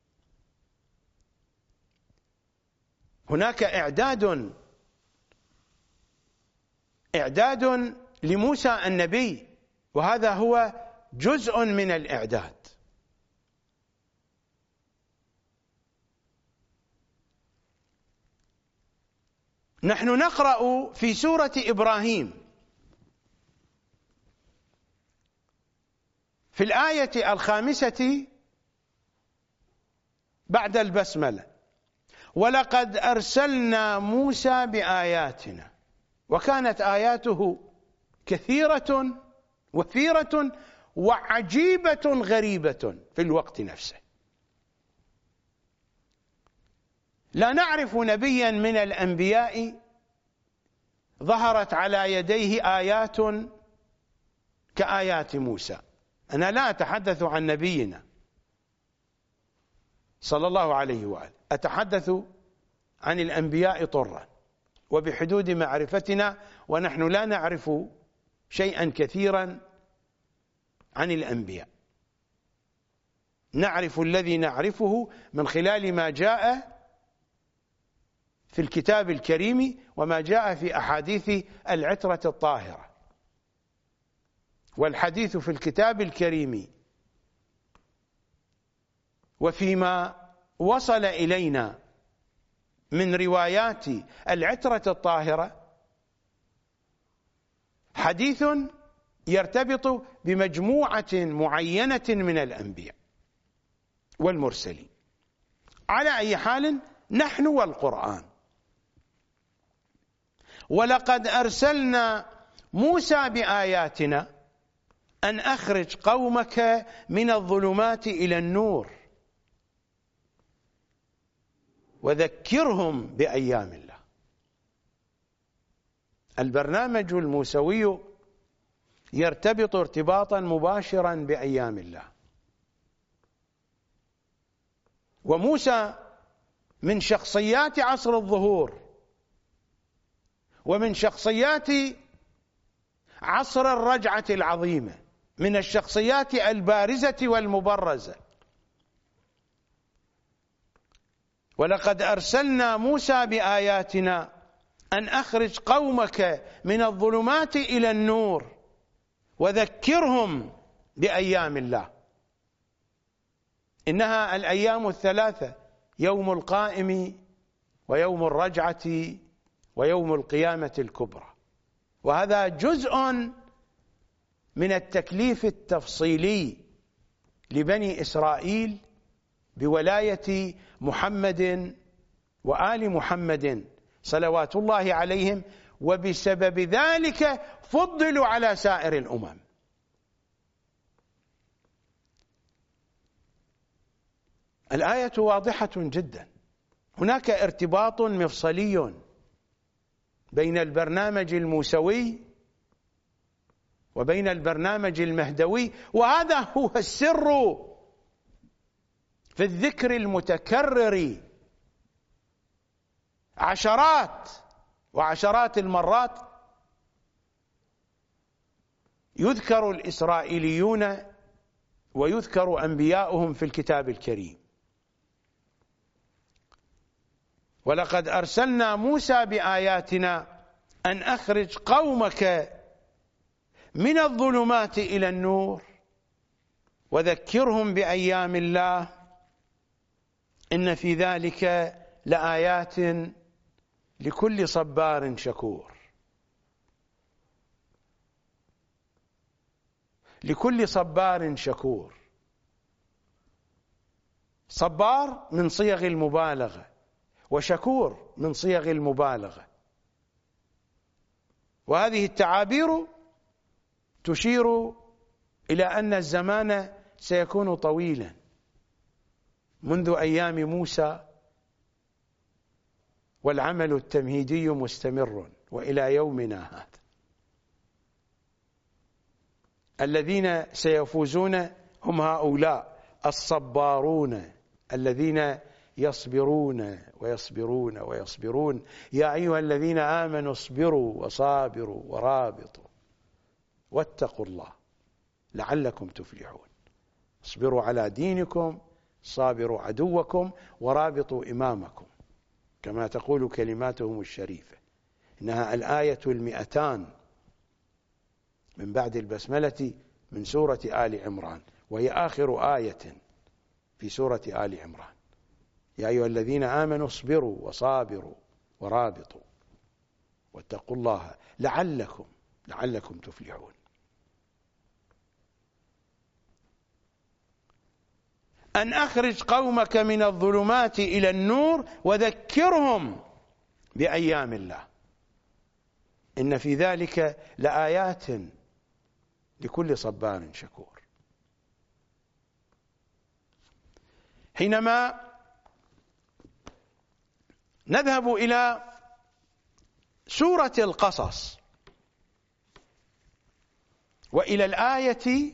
[SPEAKER 2] هناك إعداد إعداد لموسى النبي، وهذا هو جزء من الإعداد. نحن نقرأ في سورة إبراهيم في الآية الخامسة بعد البسملة: ولقد أرسلنا موسى بآياتنا، وكانت آياته كثيرة وثيرة وعجيبة غريبة في الوقت نفسه. لا نعرف نبيا من الأنبياء ظهرت على يديه آيات كآيات موسى. أنا لا أتحدث عن نبينا صلى الله عليه وآله، أتحدث عن الأنبياء طرا وبحدود معرفتنا، ونحن لا نعرف شيئا كثيرا عن الأنبياء. نعرف الذي نعرفه من خلال ما جاء في الكتاب الكريم وما جاء في أحاديث العترة الطاهرة. والحديث في الكتاب الكريم وفيما وصل إلينا من روايات العترة الطاهرة حديث يرتبط بمجموعة معينة من الأنبياء والمرسلين. على أي حال نحن والقرآن. ولقد أرسلنا موسى بآياتنا أن أخرج قومك من الظلمات إلى النور وذكرهم بأيام الله. البرنامج الموسوي يرتبط ارتباطا مباشرا بأيام الله، وموسى من شخصيات عصر الظهور ومن شخصيات عصر الرجعة العظيمة، من الشخصيات البارزة والمبرزة. ولقد أرسلنا موسى بآياتنا أن أخرج قومك من الظلمات إلى النور وذكرهم بأيام الله. إنها الأيام الثلاثة: يوم القائم ويوم الرجعة ويوم القيامة الكبرى. وهذا جزء من التكليف التفصيلي لبني إسرائيل بولاية محمد وآل محمد صلوات الله عليهم، وبسبب ذلك فضلوا على سائر الأمم. الآية واضحة جدا. هناك ارتباط مفصلي بين البرنامج الموسوي وبين البرنامج المهدوي، وهذا هو السر في الذكر المتكرر عشرات وعشرات المرات. يذكر الإسرائيليون ويذكر أنبياؤهم في الكتاب الكريم. ولقد أرسلنا موسى بآياتنا أن أخرج قومك من الظلمات إلى النور وذكرهم بأيام الله إن في ذلك لآيات لكل صبار شكور. لكل صبار شكور. صبار من صيغ المبالغة، وشكور من صيغ المبالغة، وهذه التعابير تشير إلى أن الزمان سيكون طويلا منذ أيام موسى، والعمل التمهيدي مستمر وإلى يومنا هذا. الذين سيفوزون هم هؤلاء الصبارون الذين يصبرون ويصبرون ويصبرون. يا أيها الذين آمنوا اصبروا وصابروا ورابطوا واتقوا الله لعلكم تفلحون. اصبروا على دينكم، صابروا عدوكم، ورابطوا إمامكم، كما تقول كلماتهم الشريفة. إنها الآية المئتان من بعد البسملة من سورة آل عمران، وهي آخر آية في سورة آل عمران. يا أيها الذين آمنوا اصبروا وصابروا ورابطوا واتقوا الله لعلكم لعلكم تفلحون. أن أخرج قومك من الظلمات إلى النور وذكرهم بأيام الله إن في ذلك لآيات لكل صبار شكور. حينما نذهب إلى سورة القصص وإلى الآية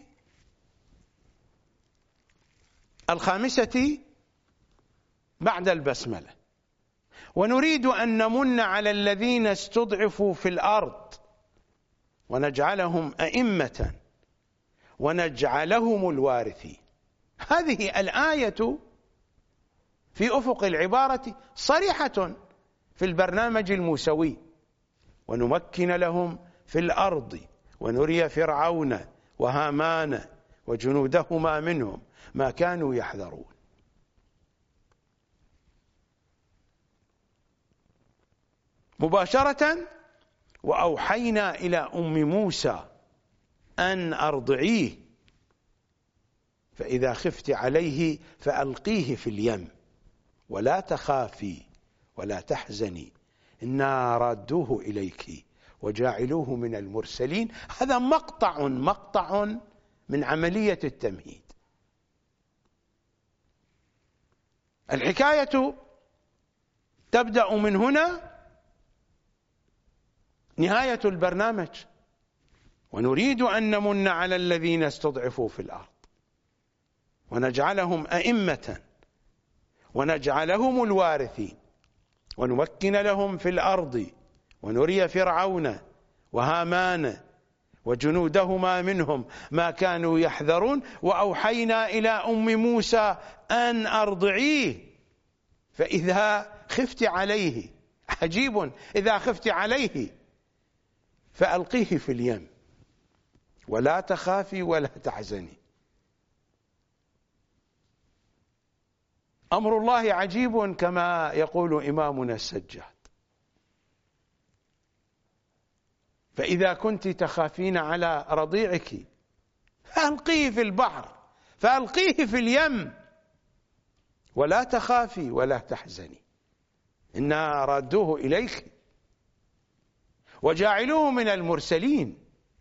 [SPEAKER 2] الخامسة بعد البسملة، ونريد أن نمن على الذين استضعفوا في الأرض ونجعلهم أئمة ونجعلهم الوارثين. هذه الآية في أفق العبارة صريحة في البرنامج الموسوي: ونمكن لهم في الأرض ونري فرعون وهامان وجنودهما منهم ما كانوا يحذرون. مباشرة: وأوحينا إلى أم موسى أن أرضعيه فإذا خفت عليه فألقيه في اليم ولا تخافي ولا تحزني إنا رادوه إليك وجاعلوه من المرسلين. هذا مقطع مقطع من عملية التمهيد. الحكاية تبدأ من هنا نهاية البرنامج: ونريد أن نمن على الذين استضعفوا في الأرض ونجعلهم أئمة ونجعلهم الوارثين ونمكن لهم في الأرض ونري فرعون وهامان وجنودهما منهم ما كانوا يحذرون. وأوحينا إلى أم موسى أن أرضعيه فإذا خفت عليه، عجيب، إذا خفت عليه فألقيه في اليم ولا تخافي ولا تحزني. أمر الله عجيب كما يقول إمامنا السجاد. فإذا كنت تخافين على رضيعك فألقيه في البحر، فألقيه في اليم ولا تخافي ولا تحزني إنا رادوه إليك وجاعلوه من المرسلين.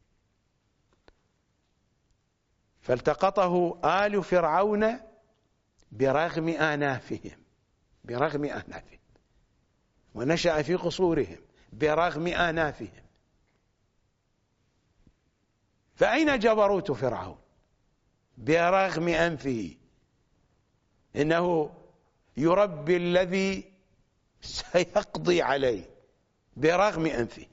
[SPEAKER 2] فالتقطه آل فرعون برغم آنافهم برغم آنافهم ونشأ في قصورهم برغم آنافهم. فأين جبروت فرعون؟ برغم أنفه، إنه يربي الذي سيقضي عليه برغم أنفه.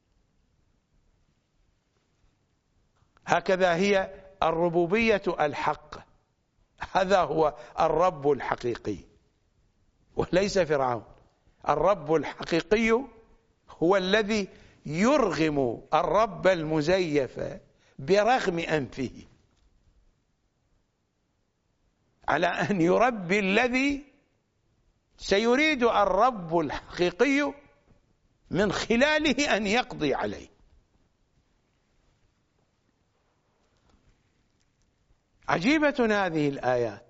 [SPEAKER 2] هكذا هي الربوبية الحقة، هذا هو الرب الحقيقي وليس فرعون. الرب الحقيقي هو الذي يرغم الرب المزيف برغم أنفه على أن يربي الذي سيريد الرب الحقيقي من خلاله أن يقضي عليه. عجيبة هذه الآيات.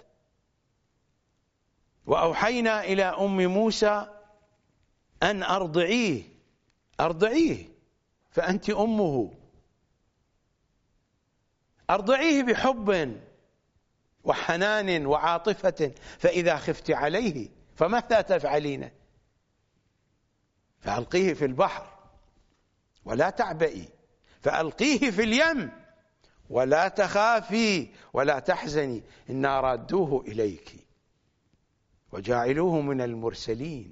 [SPEAKER 2] وأوحينا إلى أم موسى أن أرضعيه، أرضعيه فأنت أمه، أرضعيه بحب وحنان وعاطفة. فإذا خفت عليه فماذا تفعلين؟ فألقيه في البحر ولا تعبئي، فألقيه في اليم ولا تخافي ولا تحزني إنا رادوه إليك وجاعلوه من المرسلين.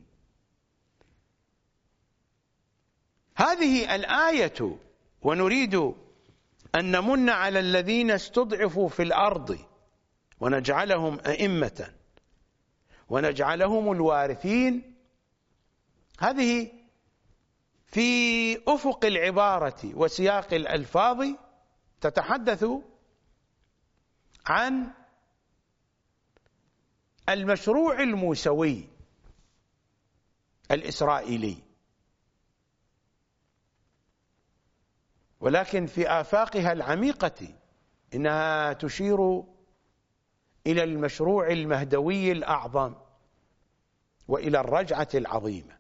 [SPEAKER 2] هذه الآية: ونريد أن نمن على الذين استضعفوا في الأرض ونجعلهم أئمة ونجعلهم الوارثين. هذه في أفق العبارة وسياق الألفاظ تتحدث عن المشروع الموسوي الإسرائيلي، ولكن في آفاقها العميقة إنها تشير إلى المشروع المهدوي الأعظم وإلى الرجعة العظيمة.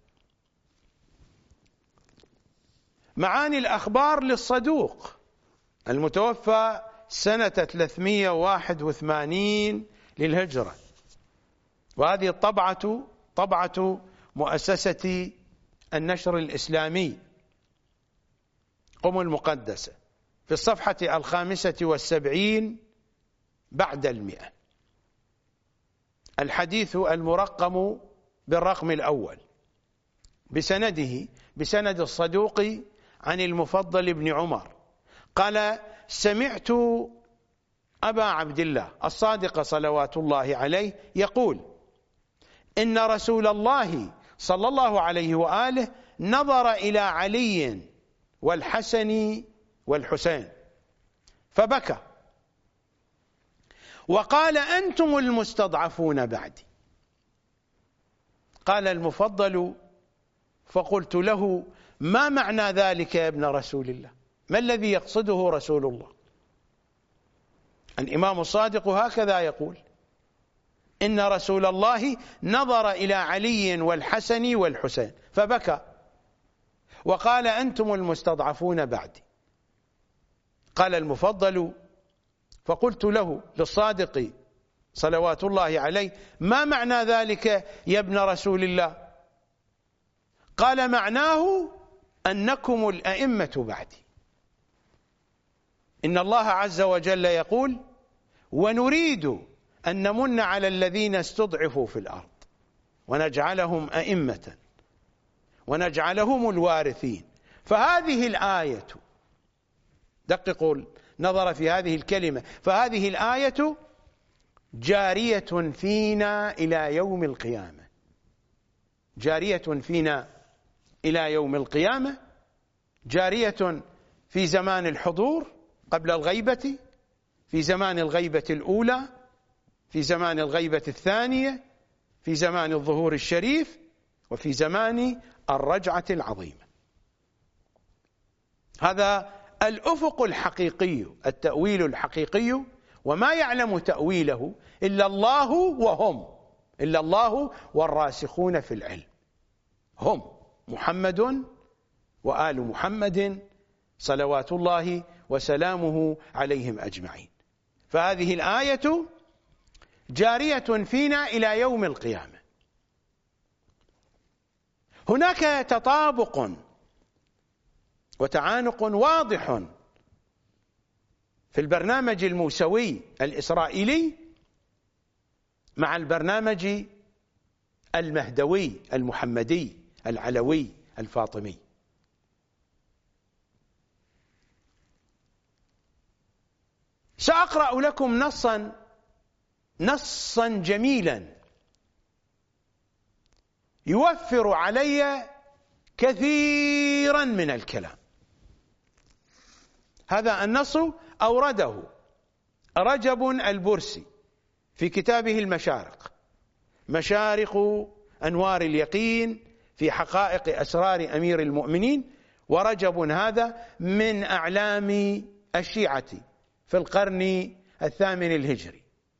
[SPEAKER 2] معاني الأخبار للصدوق المتوفى سنة ثلاثمئة وواحد وثمانين للهجرة، وهذه الطبعة طبعة مؤسسة النشر الإسلامي قم المقدسة في الصفحة الخامسة والسبعين بعد المئة، الحديث المرقم بالرقم الأول بسنده بسند الصدوق عن المفضل بن عمر قال: سمعت أبا عبد الله الصادق صلوات الله عليه يقول: إن رسول الله صلى الله عليه وآله نظر إلى علي والحسن والحسين فبكى وقال: أنتم المستضعفون بعدي. قال المفضل: فقلت له: ما معنى ذلك يا ابن رسول الله؟ ما الذي يقصده رسول الله؟ الإمام الصادق هكذا يقول: إن رسول الله نظر إلى علي والحسن والحسين فبكى وقال: أنتم المستضعفون بعدي. قال المفضل: فقلت له للصادق صلوات الله عليه: ما معنى ذلك يا ابن رسول الله؟ قال: معناه أنكم الأئمة بعدي. إن الله عز وجل يقول: ونريد أن نمن على الذين استضعفوا في الأرض ونجعلهم أئمة ونجعلهم الوارثين. فهذه الآية، دققوا نظر في هذه الكلمة، فهذه الآية جارية فينا إلى يوم القيامة، جارية فينا إلى يوم القيامة، جارية في زمان الحضور قبل الغيبة، في زمان الغيبة الأولى، في زمان الغيبة الثانية، في زمان الظهور الشريف، وفي زمان الرجعة العظيمة. هذا الأفق الحقيقي، التأويل الحقيقي، وما يعلم تأويله إلا الله وهم، إلا الله والراسخون في العلم، هم محمد وآل محمد صلوات الله وسلامه عليهم أجمعين. فهذه الآية جارية فينا إلى يوم القيامة. هناك تطابق وتعانق واضح في البرنامج الموسوي الإسرائيلي مع البرنامج المهدوي المحمدي العلوي الفاطمي. سأقرأ لكم نصا نصا جميلا يوفر علي كثيرا من الكلام. هذا النص أورده رجب البرسي في كتابه المشارق، مشارق أنوار اليقين في حقائق أسرار أمير المؤمنين. ورجب هذا من أعلام الشيعة في القرن الثامن الهجري.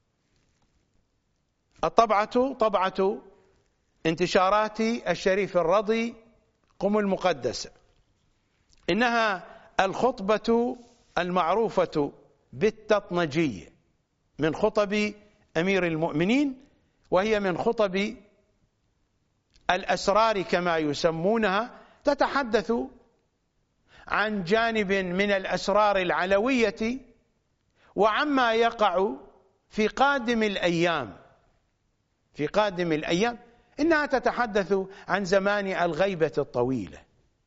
[SPEAKER 2] الطبعة طبعة انتشارات الشريف الرضي قم المقدسة، إنها الخطبة المعروفة بالتطنجية من خطب أمير المؤمنين، وهي من خطب الأسرار كما يسمونها، تتحدث عن جانب من الأسرار العلوية وعما يقع في قادم الأيام. في قادم الأيام إنها تتحدث عن زمان الغيبة الطويلة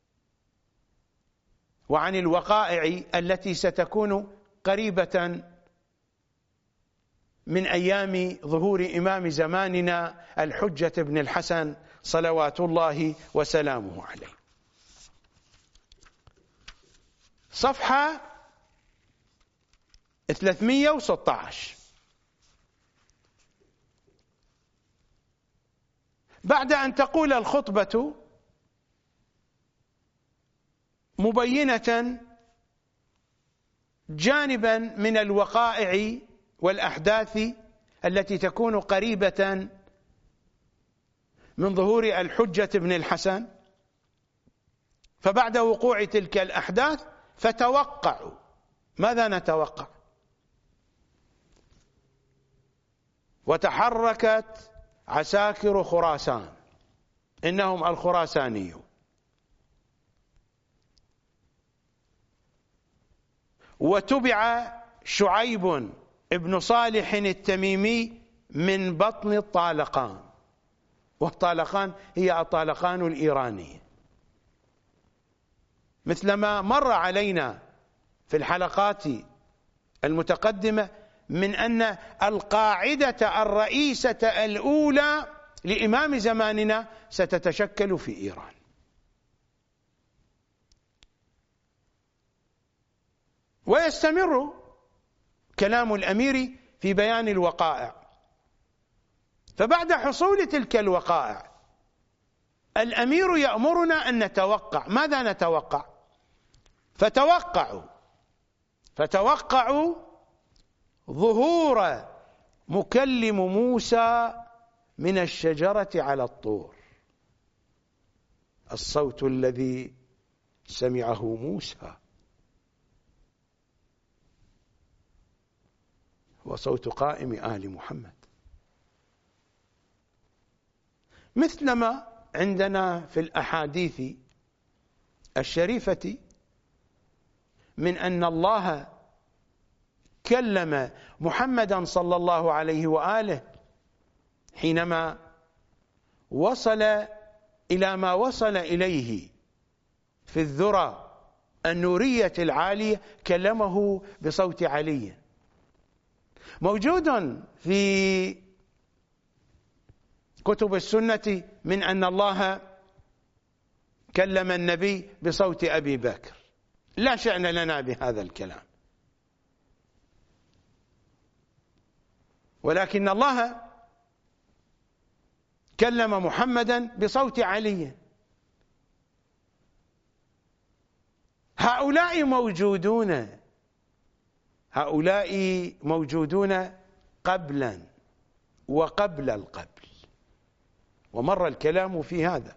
[SPEAKER 2] وعن الوقائع التي ستكون قريبة من أيام ظهور إمام زماننا الحجة بن الحسن صلوات الله وسلامه عليه. صفحة ثلاثمئة وستة عشر. بعد أن تقول الخطبة مبينة جانبا من الوقائع والأحداث التي تكون قريبة من ظهور الحجة بن الحسن. فبعد وقوع تلك الأحداث فتوقعوا. ماذا نتوقع؟ وتحركت عساكر خراسان، إنهم الخراسانيون، وتبع شعيب ابن صالح التميمي من بطن الطالقان، والطالقان هي الطالقان الإيرانية، مثلما مر علينا في الحلقات المتقدمة من أن القاعدة الرئيسة الأولى لإمام زماننا ستتشكل في إيران. ويستمر كلام الأمير في بيان الوقائع. فبعد حصول تلك الوقائع الأمير يأمرنا أن نتوقع. ماذا نتوقع؟ فتوقعوا فتوقعوا ظهور مكلم موسى من الشجرة على الطور، الصوت الذي سمعه موسى هو صوت قائم آل محمد، مثلما عندنا في الأحاديث الشريفة من أن الله كلم محمدا صلى الله عليه وآله حينما وصل إلى ما وصل إليه في الذرى النورية العالية، كلمه بصوت علي. موجود في كتب السنة من أن الله كلم النبي بصوت أبي بكر، لا شأن لنا بهذا الكلام، ولكن الله كلم محمدا بصوت علي. هؤلاء موجودون هؤلاء موجودون قبلا وقبل القبل، ومر الكلام في هذا.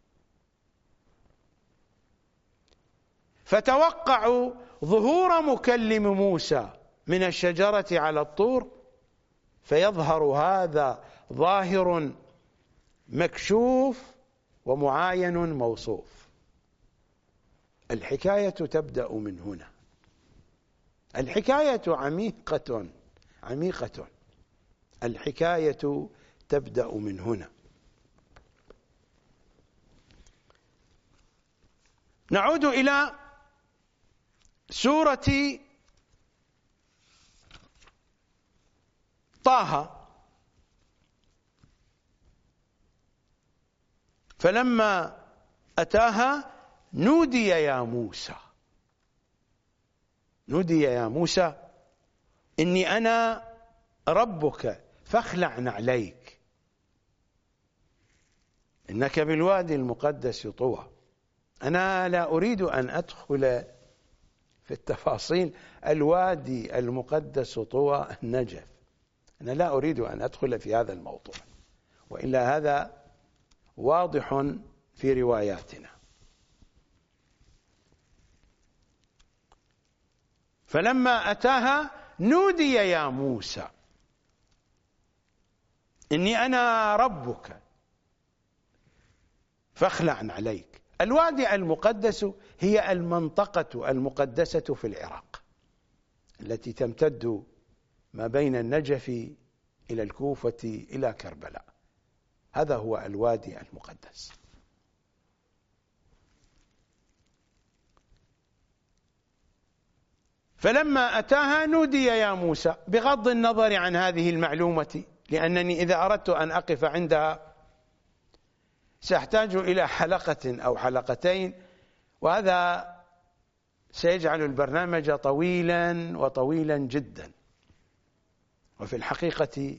[SPEAKER 2] فتوقعوا ظهور مكلم موسى من الشجرة على الطور، فيظهر هذا ظاهر مكشوف ومعاين موصوف. الحكاية تبدأ من هنا. الحكاية عميقة عميقة الحكاية تبدأ من هنا. نعود إلى سورة طه. فلما أتاها نودي يا موسى نودي يا موسى إني أنا ربك فاخلع نعليك إنك بالوادي المقدس طوى. أنا لا أريد أن أدخل في التفاصيل. الوادي المقدس طوى النجف، أنا لا أريد أن أدخل في هذا الموضوع، وإلا هذا واضح في رواياتنا. فلما أتاها نودي يا موسى إني أنا ربك فاخلع نعليك. الوادي المقدس هي المنطقة المقدسة في العراق التي تمتد ما بين النجف إلى الكوفة إلى كربلاء، هذا هو الوادي المقدس. فلما أتاها نودي يا موسى، بغض النظر عن هذه المعلومة، لأنني إذا أردت أن أقف عندها سأحتاج إلى حلقة أو حلقتين، وهذا سيجعل البرنامج طويلا وطويلا جدا. وفي الحقيقة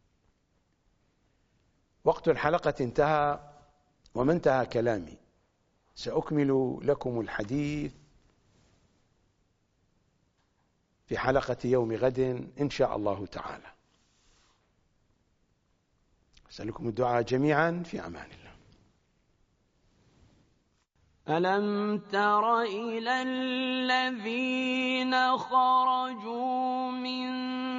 [SPEAKER 2] وقت الحلقة انتهى وما انتهى كلامي. سأكمل لكم الحديث في حلقة يوم غد إن شاء الله تعالى. أسألكم الدعاء جميعا في أمان الله.
[SPEAKER 1] ألم تر إلى الذين خرجوا من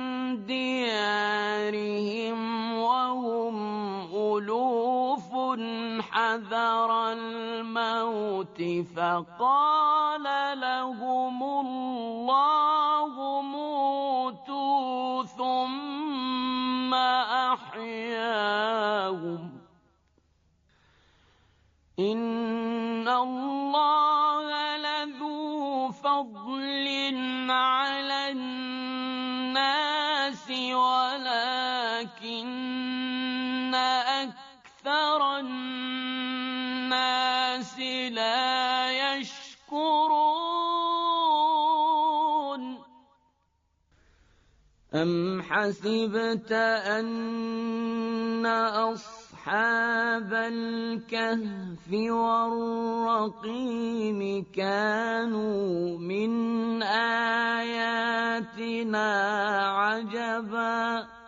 [SPEAKER 1] ديارهم وهم ألوف حذر الموت فقال لهم الله موتوا ثم أحياهم إن الله لذو فضل على الناس ولكن أكثر الناس لا يشكرون أم حسبت أن أصحاب الكهف والرقيم كانوا من آياتنا عجبا